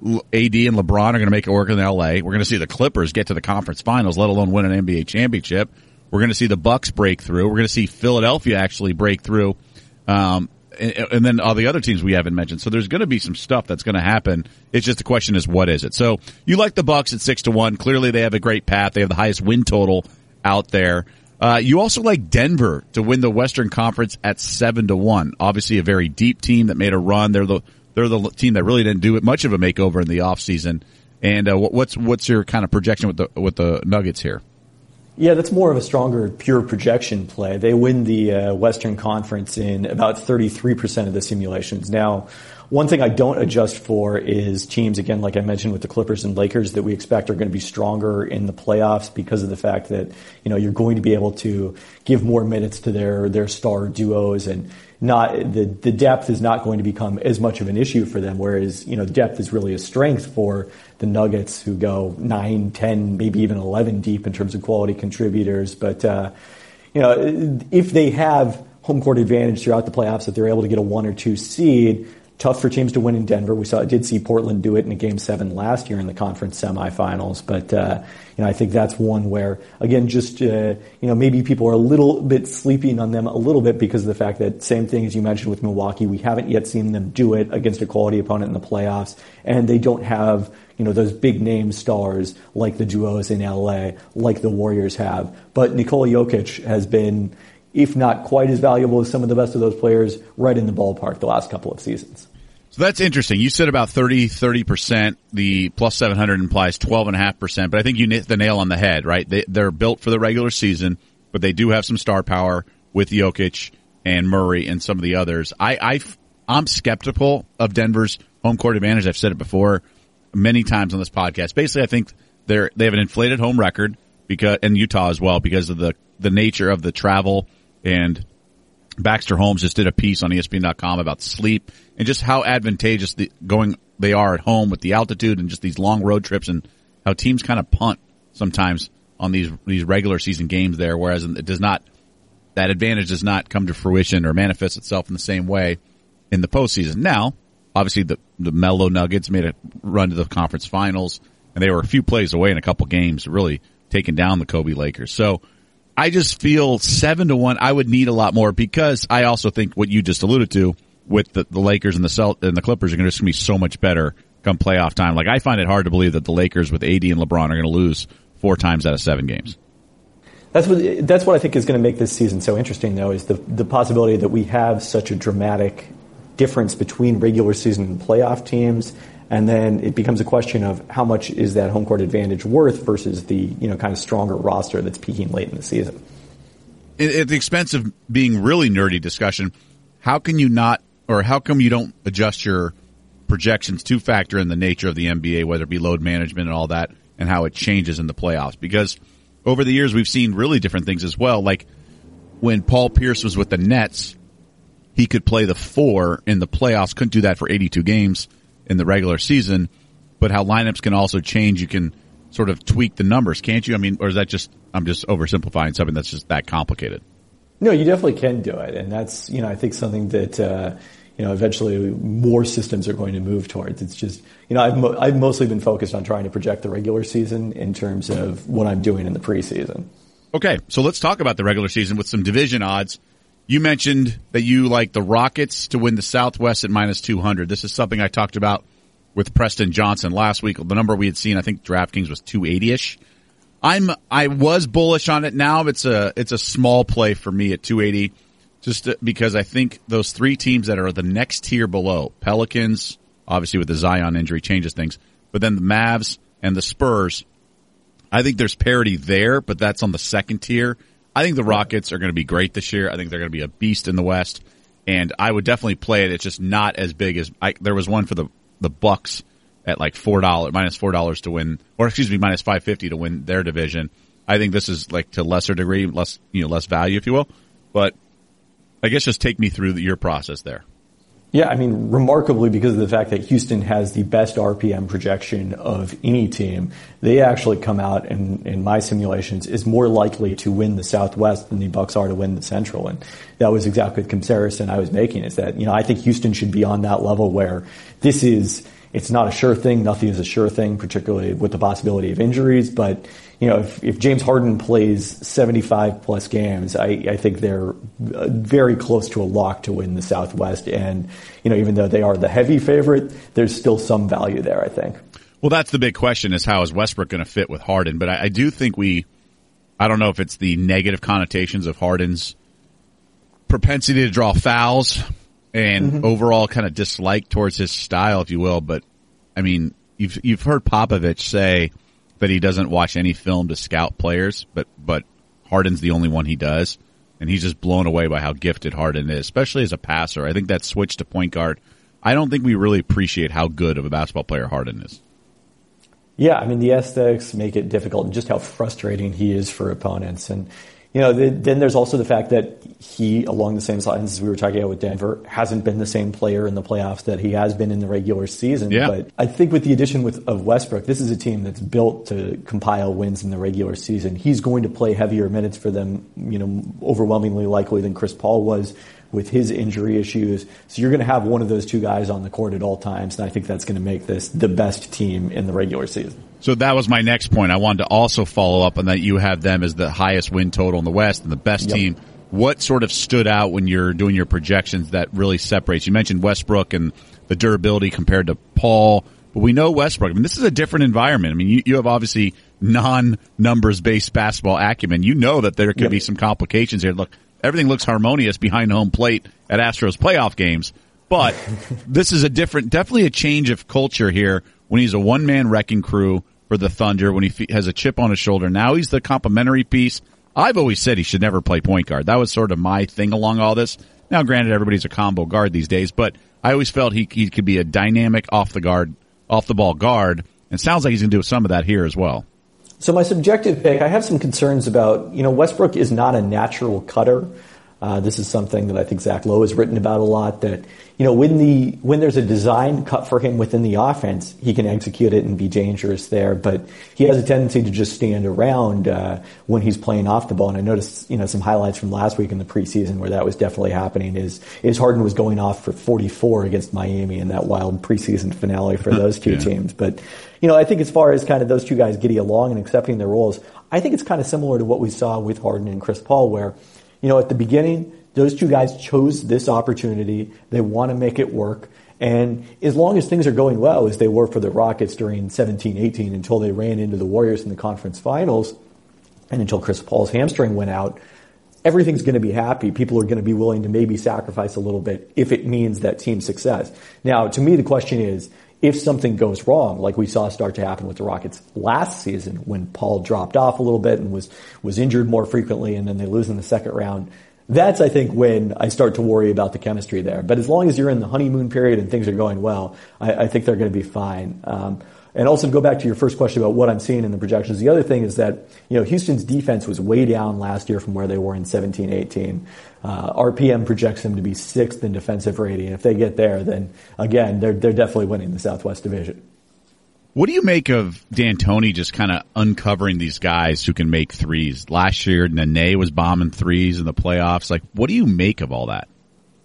A D and LeBron are going to make it work in L A. We're going to see the Clippers get to the conference finals, let alone win an N B A championship. We're going to see the Bucks break through. We're going to see Philadelphia actually break through. Um, and, and then all the other teams we haven't mentioned. So there's going to be some stuff that's going to happen. It's just the question is, what is it? So you like the Bucks at six to one. Clearly they have a great path. They have the highest win total out there. Uh, you also like Denver to win the Western Conference at seven to one. Obviously a very deep team that made a run. They're the They're the team that really didn't do it much of a makeover in the offseason. And uh, what's what's your kind of projection with the with the Nuggets here? Yeah, that's more of a stronger pure projection play. They win the uh, Western Conference in about thirty-three percent of the simulations. Now, one thing I don't adjust for is teams, again, like I mentioned with the Clippers and Lakers, that we expect are going to be stronger in the playoffs because of the fact that, you know, you're going to be able to give more minutes to their their star duos, and not the the depth is not going to become as much of an issue for them, whereas, you know, depth is really a strength for the Nuggets, who go nine, ten, maybe even eleven deep in terms of quality contributors. But, uh, you know, if they have home court advantage throughout the playoffs, if they're able to get a one or two seed, tough for teams to win in Denver. We saw, did see Portland do it in a game seven last year in the conference semifinals. But, uh, you know, I think that's one where, again, just, uh, you know, maybe people are a little bit sleeping on them a little bit because of the fact that, same thing as you mentioned with Milwaukee, we haven't yet seen them do it against a quality opponent in the playoffs. And they don't have, you know, those big name stars like the duos in L A, like the Warriors have. But Nikola Jokic has been, if not quite as valuable as some of the best of those players, right in the ballpark the last couple of seasons. So that's interesting. You said about thirty, thirty percent. The plus seven hundred implies twelve point five percent, but I think you hit the nail on the head, right? They, they're built for the regular season, but they do have some star power with Jokic and Murray and some of the others. I, I, I'm skeptical of Denver's home court advantage. I've said it before many times on this podcast. Basically, I think they're, they have an inflated home record because, and Utah as well, because of the, the nature of the travel. And Baxter Holmes just did a piece on E S P N dot com about sleep and just how advantageous the going they are at home with the altitude and just these long road trips, and how teams kind of punt sometimes on these these regular season games there, whereas it does not that advantage does not come to fruition or manifest itself in the same way in the postseason. Now, obviously, the the Mellow Nuggets made a run to the conference finals, and they were a few plays away in a couple games, really taking down the Kobe Lakers. So I just feel seven to one. I would need a lot more because I also think what you just alluded to with the, the Lakers and the Celt- and the Clippers are going to be so much better come playoff time. Like I find it hard to believe that the Lakers with A D and LeBron are going to lose four times out of seven games. That's what that's what I think is going to make this season so interesting, though, is the the possibility that we have such a dramatic difference between regular season and playoff teams. And then it becomes a question of how much is that home court advantage worth versus the, you know, kind of stronger roster that's peaking late in the season. At the expense of being really nerdy discussion, how can you not, or how come you don't adjust your projections to factor in the nature of the N B A, whether it be load management and all that, and how it changes in the playoffs? Because over the years we've seen really different things as well. Like when Paul Pierce was with the Nets, he could play the four in the playoffs, couldn't do that for eighty-two games in the regular season, but how lineups can also change. You can sort of tweak the numbers, can't you? I mean, or is that just, I'm just oversimplifying something that's just that complicated? No, you definitely can do it. And that's, you know, I think something that, uh, you know, eventually more systems are going to move towards. It's just, you know, I've, mo- I've mostly been focused on trying to project the regular season in terms of what I'm doing in the preseason. Okay, so let's talk about the regular season with some division odds. You mentioned that you like the Rockets to win the Southwest at minus two hundred. This is something I talked about with Preston Johnson last week. The number we had seen, I think DraftKings was two eighty-ish. I'm, I was bullish on it. Now it's a, it's a small play for me at two eighty, just because I think those three teams that are the next tier below, Pelicans, obviously with the Zion injury changes things, but then the Mavs and the Spurs, I think there's parity there, but that's on the second tier. I think the Rockets are going to be great this year. I think they're going to be a beast in the West, and I would definitely play it. It's just not as big as I, there was one for the the Bucks at like four dollars, minus four dollars to win, or excuse me, minus five fifty to win their division. I think this is like to lesser degree, less you know, less value, if you will. But I guess just take me through the, your process there. Yeah, I mean, remarkably, because of the fact that Houston has the best R P M projection of any team, they actually come out in, in my simulations is more likely to win the Southwest than the Bucks are to win the Central. And that was exactly the comparison I was making, is that, you know, I think Houston should be on that level where this is, it's not a sure thing. Nothing is a sure thing, particularly with the possibility of injuries. But, you know, if, if James Harden plays seventy-five plus games, I, I think they're very close to a lock to win the Southwest. And, you know, even though they are the heavy favorite, there's still some value there, I think. Well, that's the big question, is how is Westbrook going to fit with Harden? But I, I do think we, I don't know if it's the negative connotations of Harden's propensity to draw fouls and mm-hmm. overall kind of dislike towards his style, if you will. But, I mean, you've you've heard Popovich say that he doesn't watch any film to scout players, but, but Harden's the only one he does. And he's just blown away by how gifted Harden is, especially as a passer. I think that switch to point guard, I don't think we really appreciate how good of a basketball player Harden is. Yeah, I mean, the aesthetics make it difficult, and just how frustrating he is for opponents. And, you know, the, then there's also the fact that he, along the same lines as we were talking about with Denver, hasn't been the same player in the playoffs that he has been in the regular season. Yeah. But I think with the addition with, of Westbrook, this is a team that's built to compile wins in the regular season. He's going to play heavier minutes for them, you know, overwhelmingly likely than Chris Paul was with his injury issues. So you're going to have one of those two guys on the court at all times, and I think that's going to make this the best team in the regular season. So that was my next point. I wanted to also follow up on that. You have them as the highest win total in the West and the best yep. team. What sort of stood out when you're doing your projections that really separates? You mentioned Westbrook and the durability compared to Paul, but we know Westbrook. I mean, this is a different environment. I mean, you, you have obviously non-numbers-based basketball acumen. You know that there could yep. be some complications here. Look, everything looks harmonious behind home plate at Astros playoff games, but this is a different, definitely a change of culture here when he's a one-man wrecking crew for the Thunder, when he has a chip on his shoulder. Now he's the complementary piece. I've always said he should never play point guard. That was sort of my thing along all this. Now, granted, everybody's a combo guard these days, but I always felt he, he could be a dynamic off the guard, off the ball guard, and it sounds like he's going to do some of that here as well. So my subjective pick, I have some concerns about, you know, Westbrook is not a natural cutter. Uh, this is something that I think Zach Lowe has written about a lot, that, you know, when the, when there's a design cut for him within the offense, he can execute it and be dangerous there, but he has a tendency to just stand around, uh, when he's playing off the ball. And I noticed, you know, some highlights from last week in the preseason where that was definitely happening is, is Harden was going off for forty-four against Miami in that wild preseason finale for those two yeah. teams. But, you know, I think as far as kind of those two guys getting along and accepting their roles, I think it's kind of similar to what we saw with Harden and Chris Paul, where, you know, at the beginning, those two guys chose this opportunity. They want to make it work. And as long as things are going well, as they were for the Rockets during seventeen eighteen until they ran into the Warriors in the conference finals and until Chris Paul's hamstring went out, everything's going to be happy. People are going to be willing to maybe sacrifice a little bit if it means that team success. Now, to me, the question is, if something goes wrong, like we saw start to happen with the Rockets last season when Paul dropped off a little bit and was, was injured more frequently and then they lose in the second round, that's, I think, when I start to worry about the chemistry there. But as long as you're in the honeymoon period and things are going well, I, I think they're going to be fine. Um, and also to go back to your first question about what I'm seeing in the projections, the other thing is that, you know, Houston's defense was way down last year from where they were in seventeen eighteen. Uh, R P M projects them to be sixth in defensive rating. If they get there, then again, they're, they're definitely winning the Southwest Division. What do you make of D'Antoni just kind of uncovering these guys who can make threes? Last year, Nene was bombing threes in the playoffs. Like, what do you make of all that?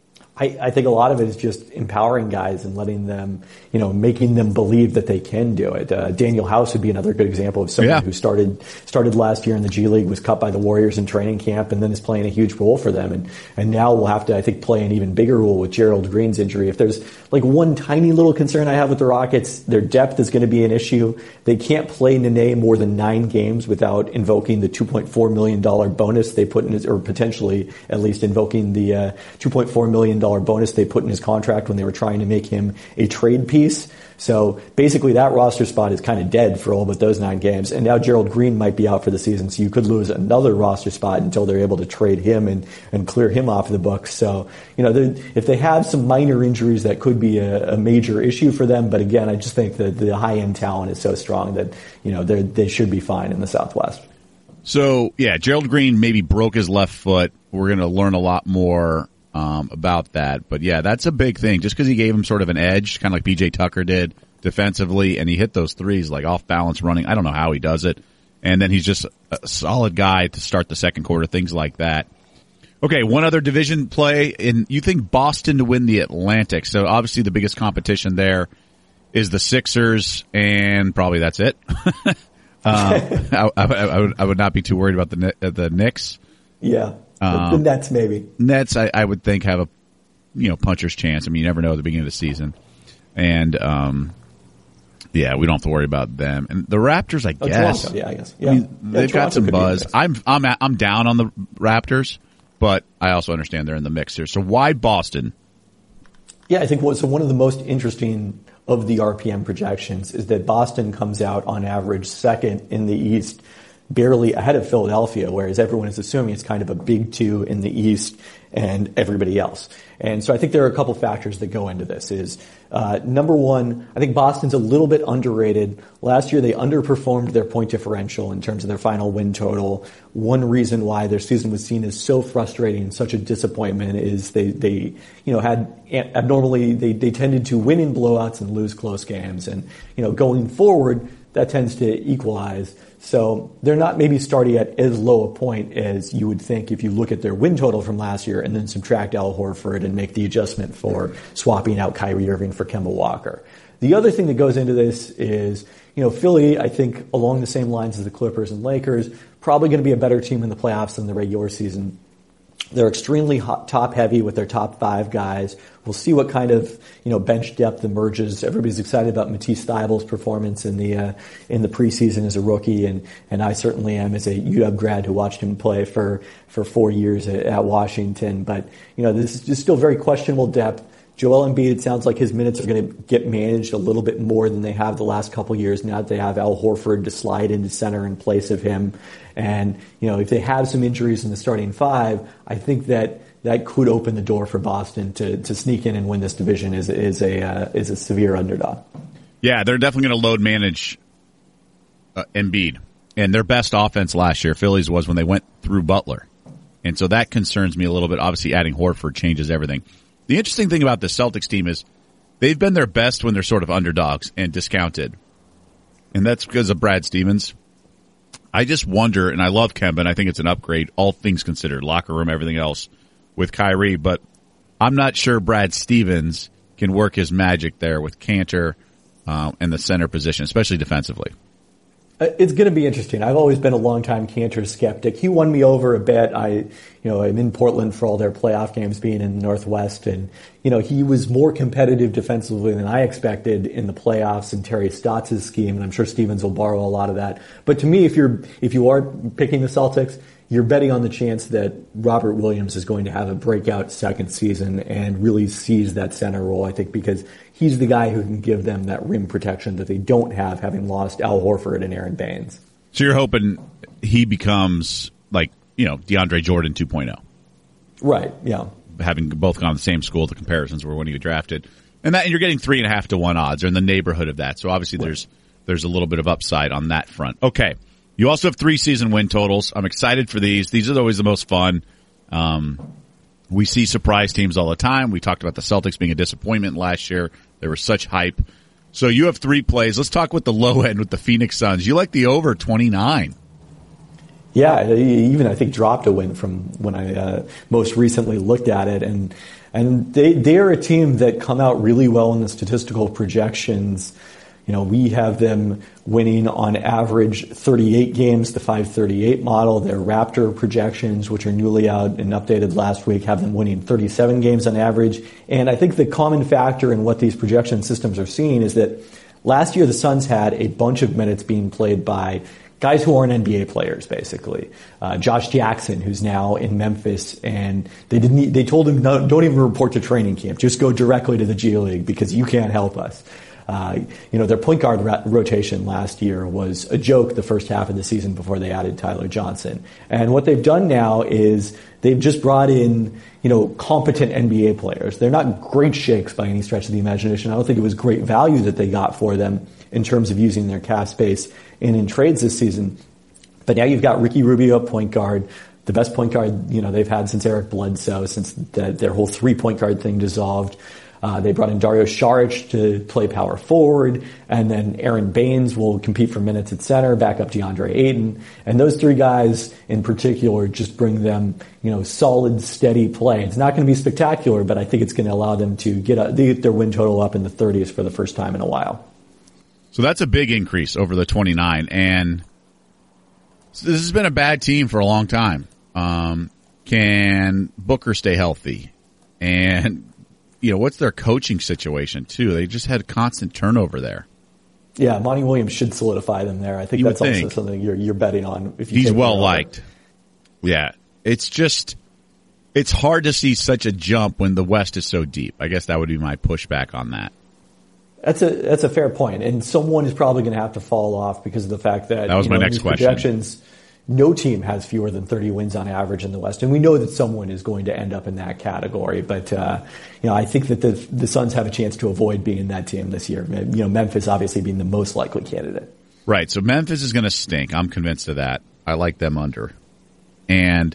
I, I think a lot of it is just empowering guys and letting them, you know, making them believe that they can do it. Uh, Daniel House would be another good example of someone yeah. who started started last year in the G League, was cut by the Warriors in training camp, and then is playing a huge role for them. And and now will have to, I think, play an even bigger role with Gerald Green's injury. If there's like one tiny little concern I have with the Rockets, their depth is going to be an issue. They can't play Nene more than nine games without invoking the two point four million dollars bonus they put in his, or potentially at least invoking the uh, two point four million dollars bonus they put in his contract when they were trying to make him a trade piece. So basically that roster spot is kind of dead for all but those nine games. And now Gerald Green might be out for the season, so you could lose another roster spot until they're able to trade him and, and clear him off the books. So, you know, if they have some minor injuries, that could be a, a major issue for them. But again, I just think that the high-end talent is so strong that, you know, they should be fine in the Southwest. So, yeah, Gerald Green maybe broke his left foot. We're going to learn a lot more Um, about that. But yeah, that's a big thing. Just because he gave him sort of an edge, kind of like P J Tucker did defensively, and he hit those threes like off balance running. I don't know how he does it. And then he's just a solid guy to start the second quarter, things like that. Okay, one other division play, and you think Boston to win the Atlantic. So obviously the biggest competition there is the Sixers, and probably that's it. uh, I, I, I, would, I would not be too worried about the the Knicks. Yeah. Um, the Nets, maybe. Nets, I, I would think, have a, you know, puncher's chance. I mean, you never know at the beginning of the season. And, um, yeah, we don't have to worry about them. And the Raptors, I oh, guess. Toronto. Yeah, I guess. Yeah. I mean, yeah, they've Toronto got some buzz. I'm, I'm, I'm down on the Raptors, but I also understand they're in the mix here. So why Boston? Yeah, I think what, so one of the most interesting of the R P M projections is that Boston comes out on average second in the East, barely ahead of Philadelphia, whereas everyone is assuming it's kind of a big two in the East and everybody else. And so I think there are a couple factors that go into this. Is uh, number one, I think Boston's a little bit underrated. Last year they underperformed their point differential in terms of their final win total. One reason why their season was seen as so frustrating and such a disappointment is they, they you know, had abnormally, they, they tended to win in blowouts and lose close games. And, you know, going forward, that tends to equalize. So they're not maybe starting at as low a point as you would think if you look at their win total from last year and then subtract Al Horford and make the adjustment for swapping out Kyrie Irving for Kemba Walker. The other thing that goes into this is, you know, Philly, I think along the same lines as the Clippers and Lakers, probably going to be a better team in the playoffs than the regular season. They're extremely hot, top heavy with their top five guys. We'll see what kind of, you know, bench depth emerges. Everybody's excited about Matisse Thybulle's performance in the, uh, in the preseason as a rookie. And, and I certainly am as a U W grad who watched him play for, for four years at, at Washington. But, you know, this is just still very questionable depth. Joel Embiid, it sounds like his minutes are going to get managed a little bit more than they have the last couple of years now that they have Al Horford to slide into center in place of him. And, you know, if they have some injuries in the starting five, I think that that could open the door for Boston to, to sneak in and win this division as, as a, uh, as a severe underdog. Yeah, they're definitely going to load manage uh, Embiid. And their best offense last year, Phillies, was when they went through Butler. And so that concerns me a little bit. Obviously, adding Horford changes everything. The interesting thing about the Celtics team is they've been their best when they're sort of underdogs and discounted. And that's because of Brad Stevens. I just wonder, and I love Kemba, and I think it's an upgrade, all things considered, locker room, everything else, with Kyrie, but I'm not sure Brad Stevens can work his magic there with Kanter uh, in the center position, especially defensively. It's going to be interesting. I've always been a longtime Kanter skeptic. He won me over a bit. I, you know, I'm in Portland for all their playoff games, being in the Northwest, and you know he was more competitive defensively than I expected in the playoffs in Terry Stotts' scheme, and I'm sure Stevens will borrow a lot of that. But to me, if you're if you are picking the Celtics, you're betting on the chance that Robert Williams is going to have a breakout second season and really seize that center role, I think, because he's the guy who can give them that rim protection that they don't have, having lost Al Horford and Aaron Baines. So you're hoping he becomes like, you know, DeAndre Jordan two point oh. Right, yeah. Having both gone to the same school, the comparisons were when he was drafted. And that, and you're getting three and a half to one odds, or in the neighborhood of that. So obviously right. there's there's a little bit of upside on that front. Okay. You also have three season win totals. I'm excited for these. These are always the most fun. Um, we see surprise teams all the time. We talked about the Celtics being a disappointment last year. There was such hype. So you have three plays. Let's talk with the low end with the Phoenix Suns. You like the over twenty-nine. Yeah, even I think dropped a win from when I uh, most recently looked at it. And and they, they are a team that come out really well in the statistical projections. You know, we have them winning on average thirty-eight games, the five thirty-eight model. Their Raptor projections, which are newly out and updated last week, have them winning thirty-seven games on average. And I think the common factor in what these projection systems are seeing is that last year the Suns had a bunch of minutes being played by guys who aren't N B A players, basically. Uh, Josh Jackson, who's now in Memphis, and they didn't. They told him, no, don't even report to training camp. Just go directly to the G League because you can't help us. Uh, you know, their point guard ro- rotation last year was a joke the first half of the season before they added Tyler Johnson. And what they've done now is they've just brought in, you know, competent N B A players. They're not great shakes by any stretch of the imagination. I don't think it was great value that they got for them in terms of using their cap space and in trades this season. But now you've got Ricky Rubio at point guard, the best point guard, you know, they've had since Eric Bledsoe, since the, their whole three point guard thing dissolved. Uh, they brought in Dario Saric to play power forward, and then Aaron Baines will compete for minutes at center, back up DeAndre Ayton. And those three guys in particular just bring them, you know, solid, steady play. It's not going to be spectacular, but I think it's going to allow them to get, a, get their win total up in the thirties for the first time in a while. So that's a big increase over the twenty-nine, and this has been a bad team for a long time. Um, can Booker stay healthy? And you know, what's their coaching situation, too? They just had constant turnover there. Yeah, Monty Williams should solidify them there. I think you that's also think. something you're, you're betting on. If you He's take well liked. Yeah. It's just, it's hard to see such a jump when the West is so deep. I guess that would be my pushback on that. That's a that's a fair point. And someone is probably going to have to fall off because of the fact that, that was you my know, next these question. projections, no team has fewer than thirty wins on average in the West, and we know that someone is going to end up in that category. But uh, you know, I think that the the Suns have a chance to avoid being that team this year. You know, Memphis obviously being the most likely candidate. Right. So Memphis is going to stink. I'm convinced of that. I like them under, and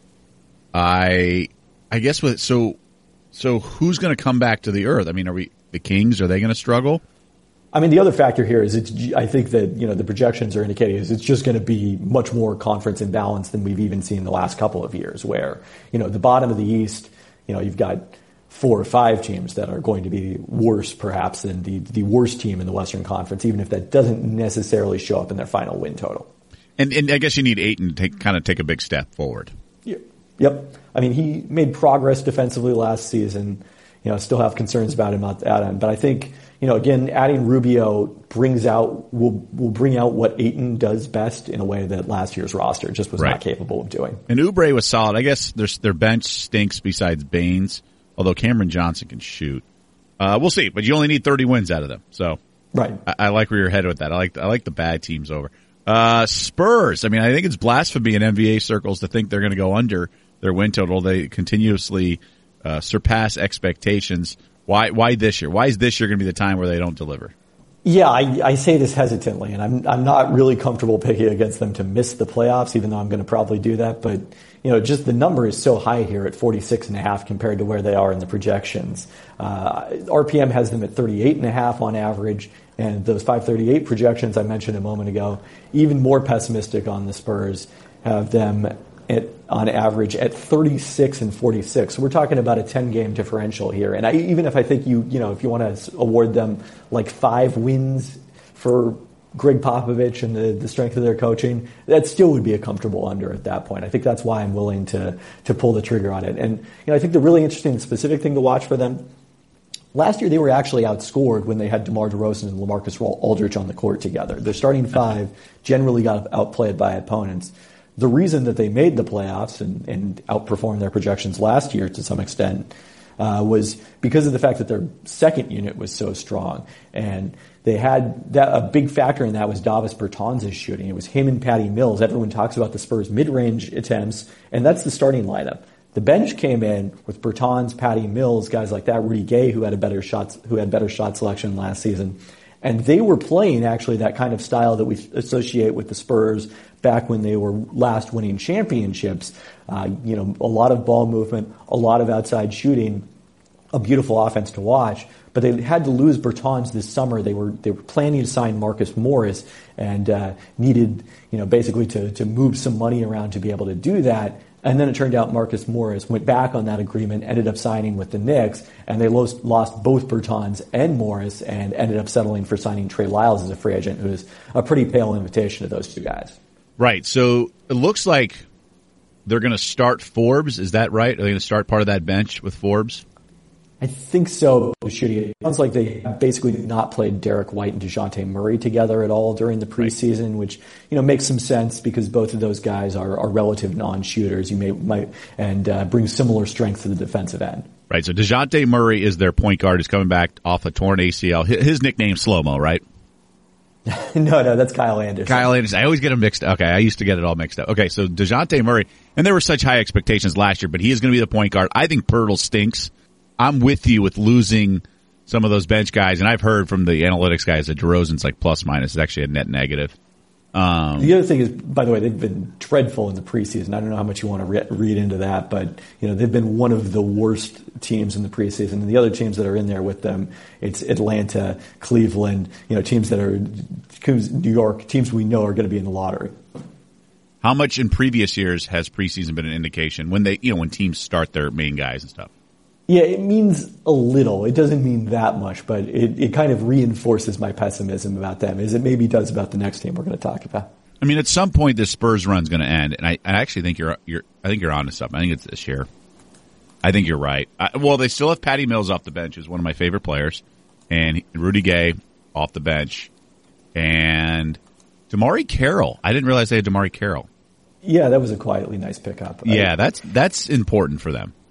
I I guess with so so who's going to come back to the earth? I mean, are we the Kings? Are they going to struggle? I mean, the other factor here is it's, I think that, you know, the projections are indicating is it's just going to be much more conference imbalance than we've even seen the last couple of years where, you know, the bottom of the East, you know, you've got four or five teams that are going to be worse perhaps than the, the worst team in the Western Conference, even if that doesn't necessarily show up in their final win total. And, and I guess you need Ayton to take, kind of take a big step forward. Yeah. Yep. I mean, he made progress defensively last season. You know, still have concerns about him at that end. But I think, you know, again, adding Rubio brings out, will will bring out what Ayton does best in a way that last year's roster just was right. not capable of doing. And Oubre was solid. I guess their, their bench stinks besides Baines, although Cameron Johnson can shoot. Uh, we'll see, but you only need thirty wins out of them. So right. I, I like where you're headed with that. I like I like the bad teams over. Uh, Spurs. I mean, I think it's blasphemy in N B A circles to think they're going to go under their win total. They continuously uh, surpass expectations. Why? Why this year? Why is this year going to be the time where they don't deliver? Yeah, I, I say this hesitantly, and I'm I'm not really comfortable picking against them to miss the playoffs, even though I'm going to probably do that. But you know, just the number is so high here at forty-six and a half compared to where they are in the projections. Uh, R P M has them at thirty-eight and a half on average, and those five thirty-eight projections I mentioned a moment ago, even more pessimistic on the Spurs, have them at, on average at thirty-six and forty-six. So we're talking about a ten game differential here. And I, even if I think you, you know, if you want to award them like five wins for Greg Popovich and the, the strength of their coaching, that still would be a comfortable under at that point. I think that's why I'm willing to, to pull the trigger on it. And, you know, I think the really interesting specific thing to watch for them, last year they were actually outscored when they had DeMar DeRozan and LaMarcus Aldridge on the court together. Their starting five generally got outplayed by opponents. The reason that they made the playoffs and, and outperformed their projections last year to some extent uh, was because of the fact that their second unit was so strong. And they had that, a big factor in that was Davis Bertans' shooting. It was him and Patty Mills. Everyone talks about the Spurs' mid-range attempts, and that's the starting lineup. The bench came in with Bertans, Patty Mills, guys like that, Rudy Gay, who had a better shots, who had better shot selection last season. And they were playing actually that kind of style that we associate with the Spurs back when they were last winning championships. Uh, you know, a lot of ball movement, a lot of outside shooting, a beautiful offense to watch. But they had to lose Bertans this summer. They were they were planning to sign Marcus Morris and uh, needed, you know, basically to to move some money around to be able to do that. And then it turned out Marcus Morris went back on that agreement, ended up signing with the Knicks, and they lost, lost both Bertans and Morris and ended up settling for signing Trey Lyles as a free agent, who is a pretty pale invitation to those two guys. Right. So it looks like they're going to start Forbes. Is that right? Are they going to start part of that bench with Forbes? I think so. It sounds like they basically did not play Derek White and DeJounte Murray together at all during the preseason, which, you know, makes some sense because both of those guys are, are relative non-shooters. You may might and uh, bring similar strength to the defensive end. Right. So DeJounte Murray is their point guard. He's coming back off a torn A C L. His nickname's Slow-Mo, right? no, no, that's Kyle Anderson. Kyle Anderson. I always get him mixed up. Okay, I used to get it all mixed up. Okay, so DeJounte Murray, and there were such high expectations last year, but he is going to be the point guard. I think Pirtle stinks. I'm with you with losing some of those bench guys, and I've heard from the analytics guys that DeRozan's like plus minus. It's actually a net negative. Um, the other thing is, by the way, they've been dreadful in the preseason. I don't know how much you want to re- read into that, but you know they've been one of the worst teams in the preseason. And the other teams that are in there with them, it's Atlanta, Cleveland, you know, teams that are New York, teams we know are going to be in the lottery. How much in previous years has preseason been an indication when they, you know, when teams start their main guys and stuff? Yeah, it means a little. It doesn't mean that much, but it, it kind of reinforces my pessimism about them, as it maybe does about the next team we're going to talk about. I mean, at some point, this Spurs run's going to end, and I, I actually think you're, you're, I think you're onto something. I think it's this year. I think you're right. I, well, they still have Patty Mills off the bench, who's one of my favorite players, and Rudy Gay off the bench, and DeMarre Carroll. I didn't realize they had DeMarre Carroll. Yeah, that was a quietly nice pickup. Yeah, I, that's that's important for them.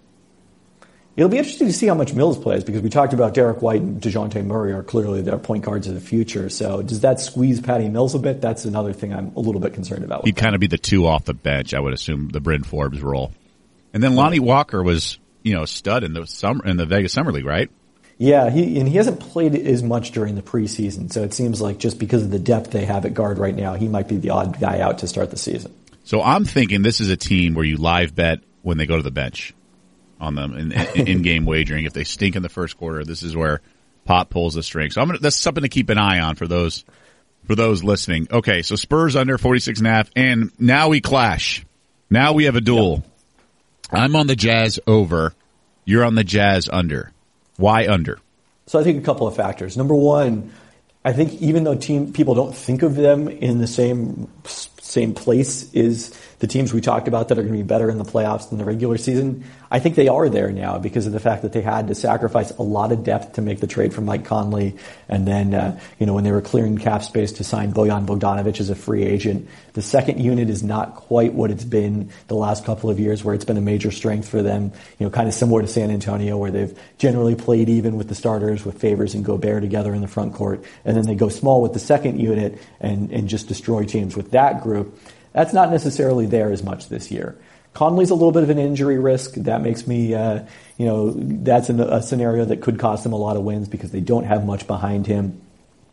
It'll be interesting to see how much Mills plays because we talked about Derek White and DeJounte Murray are clearly their point guards of the future. So does that squeeze Patty Mills a bit? That's another thing I'm a little bit concerned about. He'd kind of be the two off the bench, I would assume, the Bryn Forbes role. And then Lonnie Walker was, you know, a stud in the summer in the Vegas Summer League, right? Yeah, he and he hasn't played as much during the preseason. So it seems like just because of the depth they have at guard right now, he might be the odd guy out to start the season. So I'm thinking this is a team where you live bet when they go to the bench on them in, in, in-game wagering. If they stink in the first quarter, this is where Pop pulls the string. So I'm gonna, that's something to keep an eye on for those for those listening. Okay, so Spurs under forty-six and a half, and now we clash. Now we have a duel. Yep. I'm on the Jazz over. You're on the Jazz under. Why under? So I think a couple of factors. Number one, I think even though team people don't think of them in the same same place as the teams we talked about that are going to be better in the playoffs than the regular season, I think they are there now because of the fact that they had to sacrifice a lot of depth to make the trade for Mike Conley. And then, uh, you know, when they were clearing cap space to sign Bojan Bogdanovic as a free agent, the second unit is not quite what it's been the last couple of years where it's been a major strength for them, you know, kind of similar to San Antonio where they've generally played even with the starters with Favors and Gobert together in the front court. And then they go small with the second unit and, and just destroy teams with that group. That's not necessarily there as much this year. Conley's a little bit of an injury risk. That makes me, uh, you know, that's an, a scenario that could cost them a lot of wins because they don't have much behind him.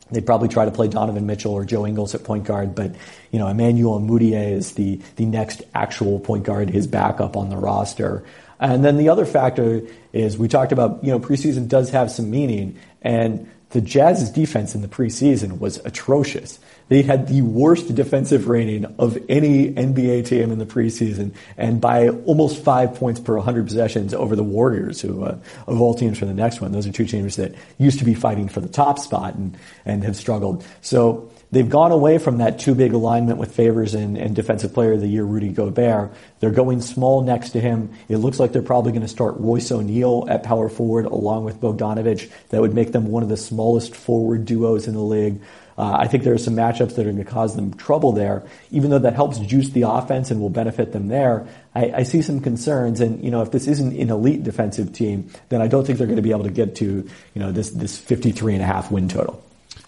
They'd probably try to play Donovan Mitchell or Joe Ingles at point guard, but, you know, Emmanuel Mudiay is the, the next actual point guard, his backup on the roster. And then the other factor is we talked about, you know, preseason does have some meaning, and the Jazz's defense in the preseason was atrocious. They had the worst defensive rating of any N B A team in the preseason, and by almost five points per one hundred possessions over the Warriors, who, uh, of all teams for the next one. Those are two teams that used to be fighting for the top spot and, and have struggled. So they've gone away from that too big alignment with Favors and, and Defensive Player of the Year, Rudy Gobert. They're going small next to him. It looks like they're probably going to start Royce O'Neal at power forward along with Bogdanovich. That would make them one of the smallest forward duos in the league. Uh, I think there are some matchups that are going to cause them trouble there. Even though that helps juice the offense and will benefit them there, I, I see some concerns. And, you know, if this isn't an elite defensive team, then I don't think they're going to be able to get to, you know, this, this fifty-three and a half win total.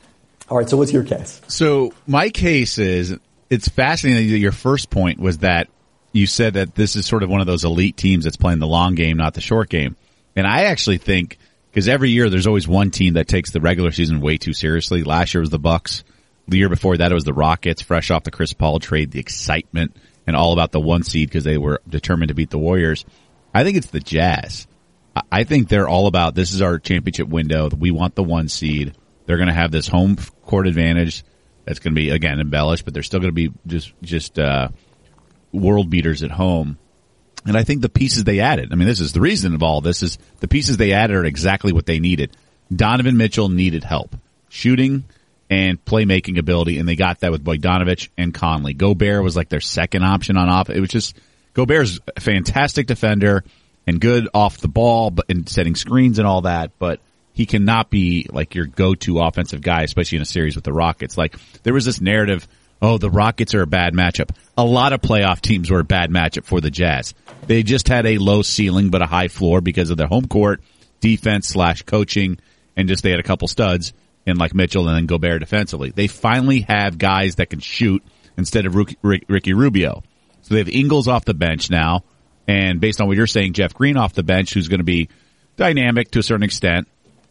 All right, so what's your case? So my case is, it's fascinating that your first point was that you said that this is sort of one of those elite teams that's playing the long game, not the short game. And I actually think, because every year there's always one team that takes the regular season way too seriously. Last year was the Bucks. The year before that it was the Rockets, fresh off the Chris Paul trade, the excitement, and all about the one seed because they were determined to beat the Warriors. I think it's the Jazz. I think they're all about, this is our championship window. We want the one seed. They're going to have this home court advantage that's going to be, again, embellished, but they're still going to be just just uh world beaters at home. And I think the pieces they added, I mean, this is the reason of all this, is the pieces they added are exactly what they needed. Donovan Mitchell needed help. Shooting and playmaking ability, and they got that with Bogdanovich and Conley. Gobert was like their second option on off. It was just, Gobert's a fantastic defender and good off the ball but in setting screens and all that, but he cannot be like your go-to offensive guy, especially in a series with the Rockets. Like, there was this narrative, oh, the Rockets are a bad matchup. A lot of playoff teams were a bad matchup for the Jazz. They just had a low ceiling but a high floor because of their home court defense slash coaching, and just they had a couple studs in like Mitchell and then Gobert defensively. They finally have guys that can shoot instead of Ricky Rubio. So they have Ingles off the bench now, and based on what you're saying, Jeff Green off the bench, who's going to be dynamic to a certain extent.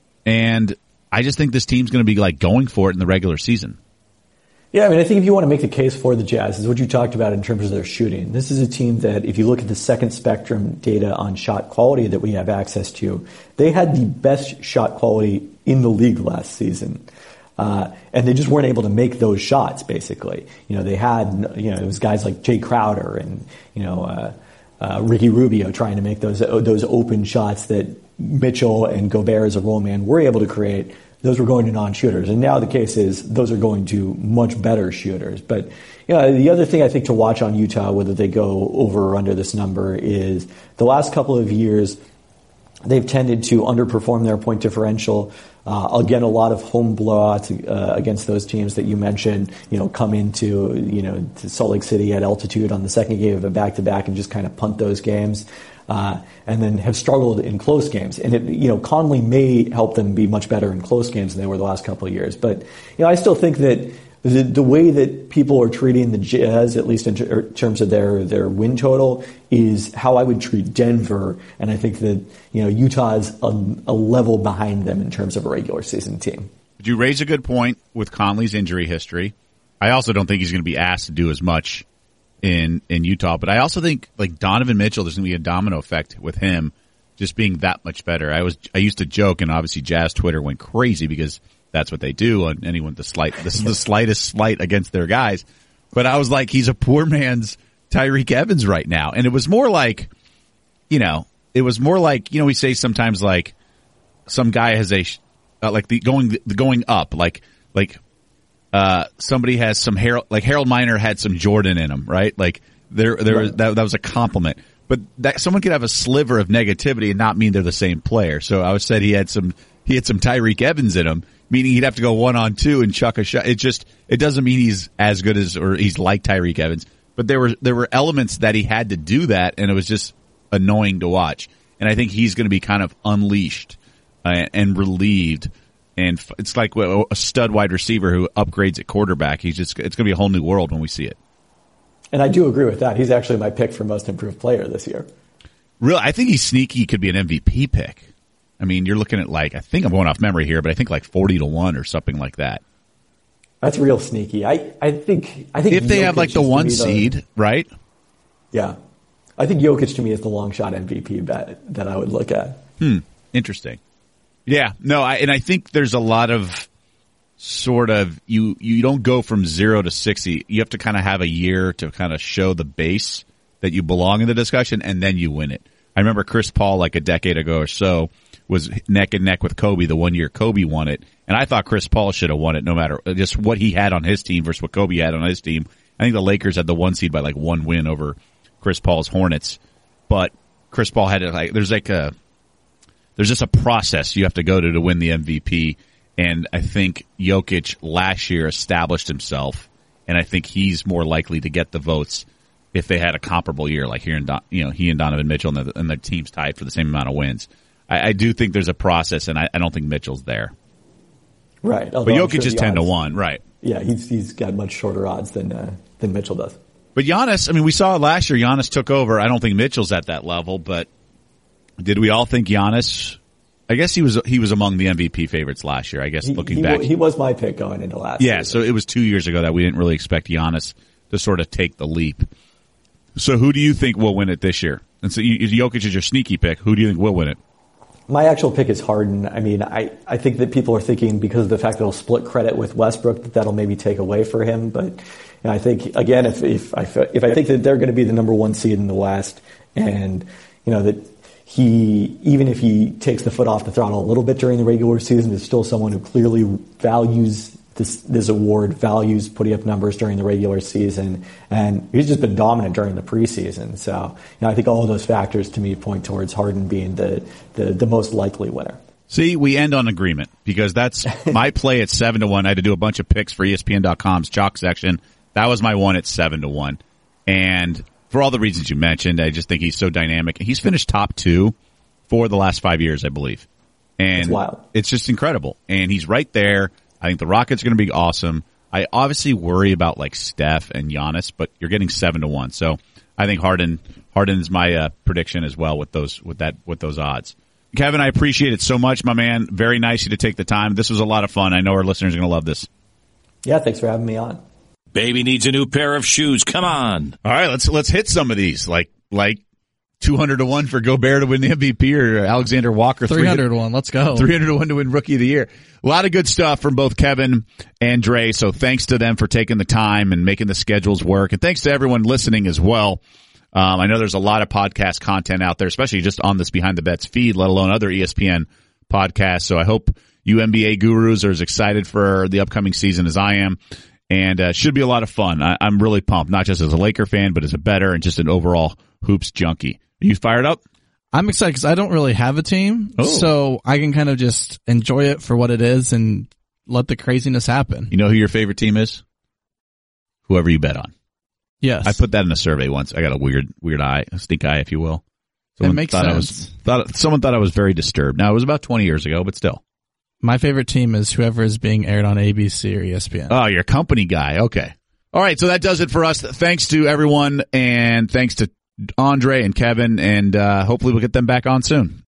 And I just think this team's going to be like going for it in the regular season. Yeah, I mean, I think if you want to make the case for the Jazz, is what you talked about in terms of their shooting. This is a team that, if you look at the second spectrum data on shot quality that we have access to, they had the best shot quality in the league last season. Uh, and they just weren't able to make those shots, basically. You know, they had, you know, it was guys like Jay Crowder and, you know, uh, uh, Ricky Rubio trying to make those, uh, those open shots that Mitchell and Gobert as a roll man were able to create. Those were going to non-shooters. And now the case is those are going to much better shooters. But, you know, the other thing I think to watch on Utah, whether they go over or under this number, is the last couple of years they've tended to underperform their point differential. Uh, again, a lot of home blowouts uh, against those teams that you mentioned, you know, come into, you know, to Salt Lake City at altitude on the second game of a back-to-back and just kind of punt those games. Uh, and then have struggled in close games. And, it, you know, Conley may help them be much better in close games than they were the last couple of years. But, you know, I still think that the, the way that people are treating the Jazz, at least in ter- terms of their, their win total, is how I would treat Denver. And I think that, you know, Utah is a, a level behind them in terms of a regular season team. But you raise a good point with Conley's injury history. I also don't think he's going to be asked to do as much in in Utah, but I also think like Donovan Mitchell, there's going to be a domino effect with him just being that much better. I was I used to joke, and obviously Jazz Twitter went crazy because that's what they do on anyone the slight. This is the slightest slight against their guys, but I was like, he's a poor man's Tyreek Evans right now, and it was more like, you know, it was more like, you know, we say sometimes like some guy has a uh, like the going the going up like like. Uh, somebody has some Harold, like Harold Miner had some Jordan in him, right? Like there, there was, that, that was a compliment, but that someone could have a sliver of negativity and not mean they're the same player. So I said he had some, he had some Tyreek Evans in him, meaning he'd have to go one on two and chuck a shot. It just, it doesn't mean he's as good as, or he's like Tyreek Evans, but there were, there were elements that he had to do that, and it was just annoying to watch. And I think he's going to be kind of unleashed uh, and relieved. And it's like a stud wide receiver who upgrades at quarterback. He's just, it's going to be a whole new world when we see it. And I do agree with that. He's actually my pick for most improved player this year. Really, I think he's sneaky. He could be an M V P pick. I mean, you're looking at like, I think I'm going off memory here, but I think like forty to one or something like that. That's real sneaky. I, I think I think If they have Jokic like the is to one me seed, right? Yeah, If they Jokic have like is the to me one seed, right? Yeah, I think Jokic to me is the long shot M V P bet that I would look at. Hmm. Interesting. Yeah. No. I and I think there's a lot of sort of you you don't go from zero to sixty. You have to kind of have a year to kind of show the base that you belong in the discussion, and then you win it. I remember Chris Paul like a decade ago or so was neck and neck with Kobe the one year Kobe won it, and I thought Chris Paul should have won it no matter just what he had on his team versus what Kobe had on his team. I think the Lakers had the one seed by like one win over Chris Paul's Hornets, but Chris Paul had it like there's like a there's just a process you have to go to to win the M V P, and I think Jokic last year established himself, and I think he's more likely to get the votes if they had a comparable year, like here in Don, you know he and Donovan Mitchell, and the, and the team's tied for the same amount of wins. I, I do think there's a process, and I, I don't think Mitchell's there. Right, but Jokic sure is ten odds, to one, right? Yeah, he's he's got much shorter odds than uh, than Mitchell does. But Giannis, I mean, we saw it last year. Giannis took over. I don't think Mitchell's at that level, but did we all think Giannis? I guess he was he was among the M V P favorites last year. I guess he, looking he, back, he was my pick going into last. Yeah, season. So it was two years ago that we didn't really expect Giannis to sort of take the leap. So who do you think will win it this year? And so you, Jokic is your sneaky pick. Who do you think will win it? My actual pick is Harden. I mean, I, I think that people are thinking because of the fact that he'll split credit with Westbrook that that'll maybe take away for him. But you know, I think again, if if I if I think that they're going to be the number one seed in the West, and you know that he even if he takes the foot off the throttle a little bit during the regular season, is still someone who clearly values this this award, values putting up numbers during the regular season, and he's just been dominant during the preseason. So, you know, I think all of those factors to me point towards Harden being the, the, the most likely winner. See, we end on agreement because that's my play at seven to one. I had to do a bunch of picks for E S P N dot com's chalk section. That was my one at seven to one, and for all the reasons you mentioned, I just think he's so dynamic. He's finished top two for the last five years, I believe, and it's wild. It's just incredible, and he's right there. I think the Rockets are going to be awesome. I obviously worry about like Steph and Giannis, but you're getting seven to one. So I think Harden, Harden is my uh, prediction as well with those, with that, with those odds. Kevin, I appreciate it so much, my man. Very nice of you to take the time. This was a lot of fun. I know our listeners are going to love this. Yeah. Thanks for having me on. Baby needs a new pair of shoes. Come on. All right. Let's, let's hit some of these. Like, like, two hundred to one for Gobert to win the M V P or Alexander Walker. three hundred to one. Let's go. three hundred to one to win Rookie of the Year. A lot of good stuff from both Kevin and Dre. So thanks to them for taking the time and making the schedules work. And thanks to everyone listening as well. Um, I know there's a lot of podcast content out there, especially just on this Behind the Bets feed, let alone other E S P N podcasts. So I hope you N B A gurus are as excited for the upcoming season as I am. And uh, should be a lot of fun. I, I'm really pumped, not just as a Laker fan, but as a bettor and just an overall hoops junkie. Are you fired up? I'm excited because I don't really have a team, oh. so I can kind of just enjoy it for what it is and let the craziness happen. You know who your favorite team is? Whoever you bet on. Yes. I put that in a survey once. I got a weird, weird eye, a stink eye, if you will. Someone it makes thought sense. I was, thought, someone thought I was very disturbed. Now, it was about twenty years ago, but still. My favorite team is whoever is being aired on A B C or E S P N. Oh, you're a company guy. Okay. All right, so that does it for us. Thanks to everyone, and thanks to Andre and Kevin, and uh, hopefully we'll get them back on soon.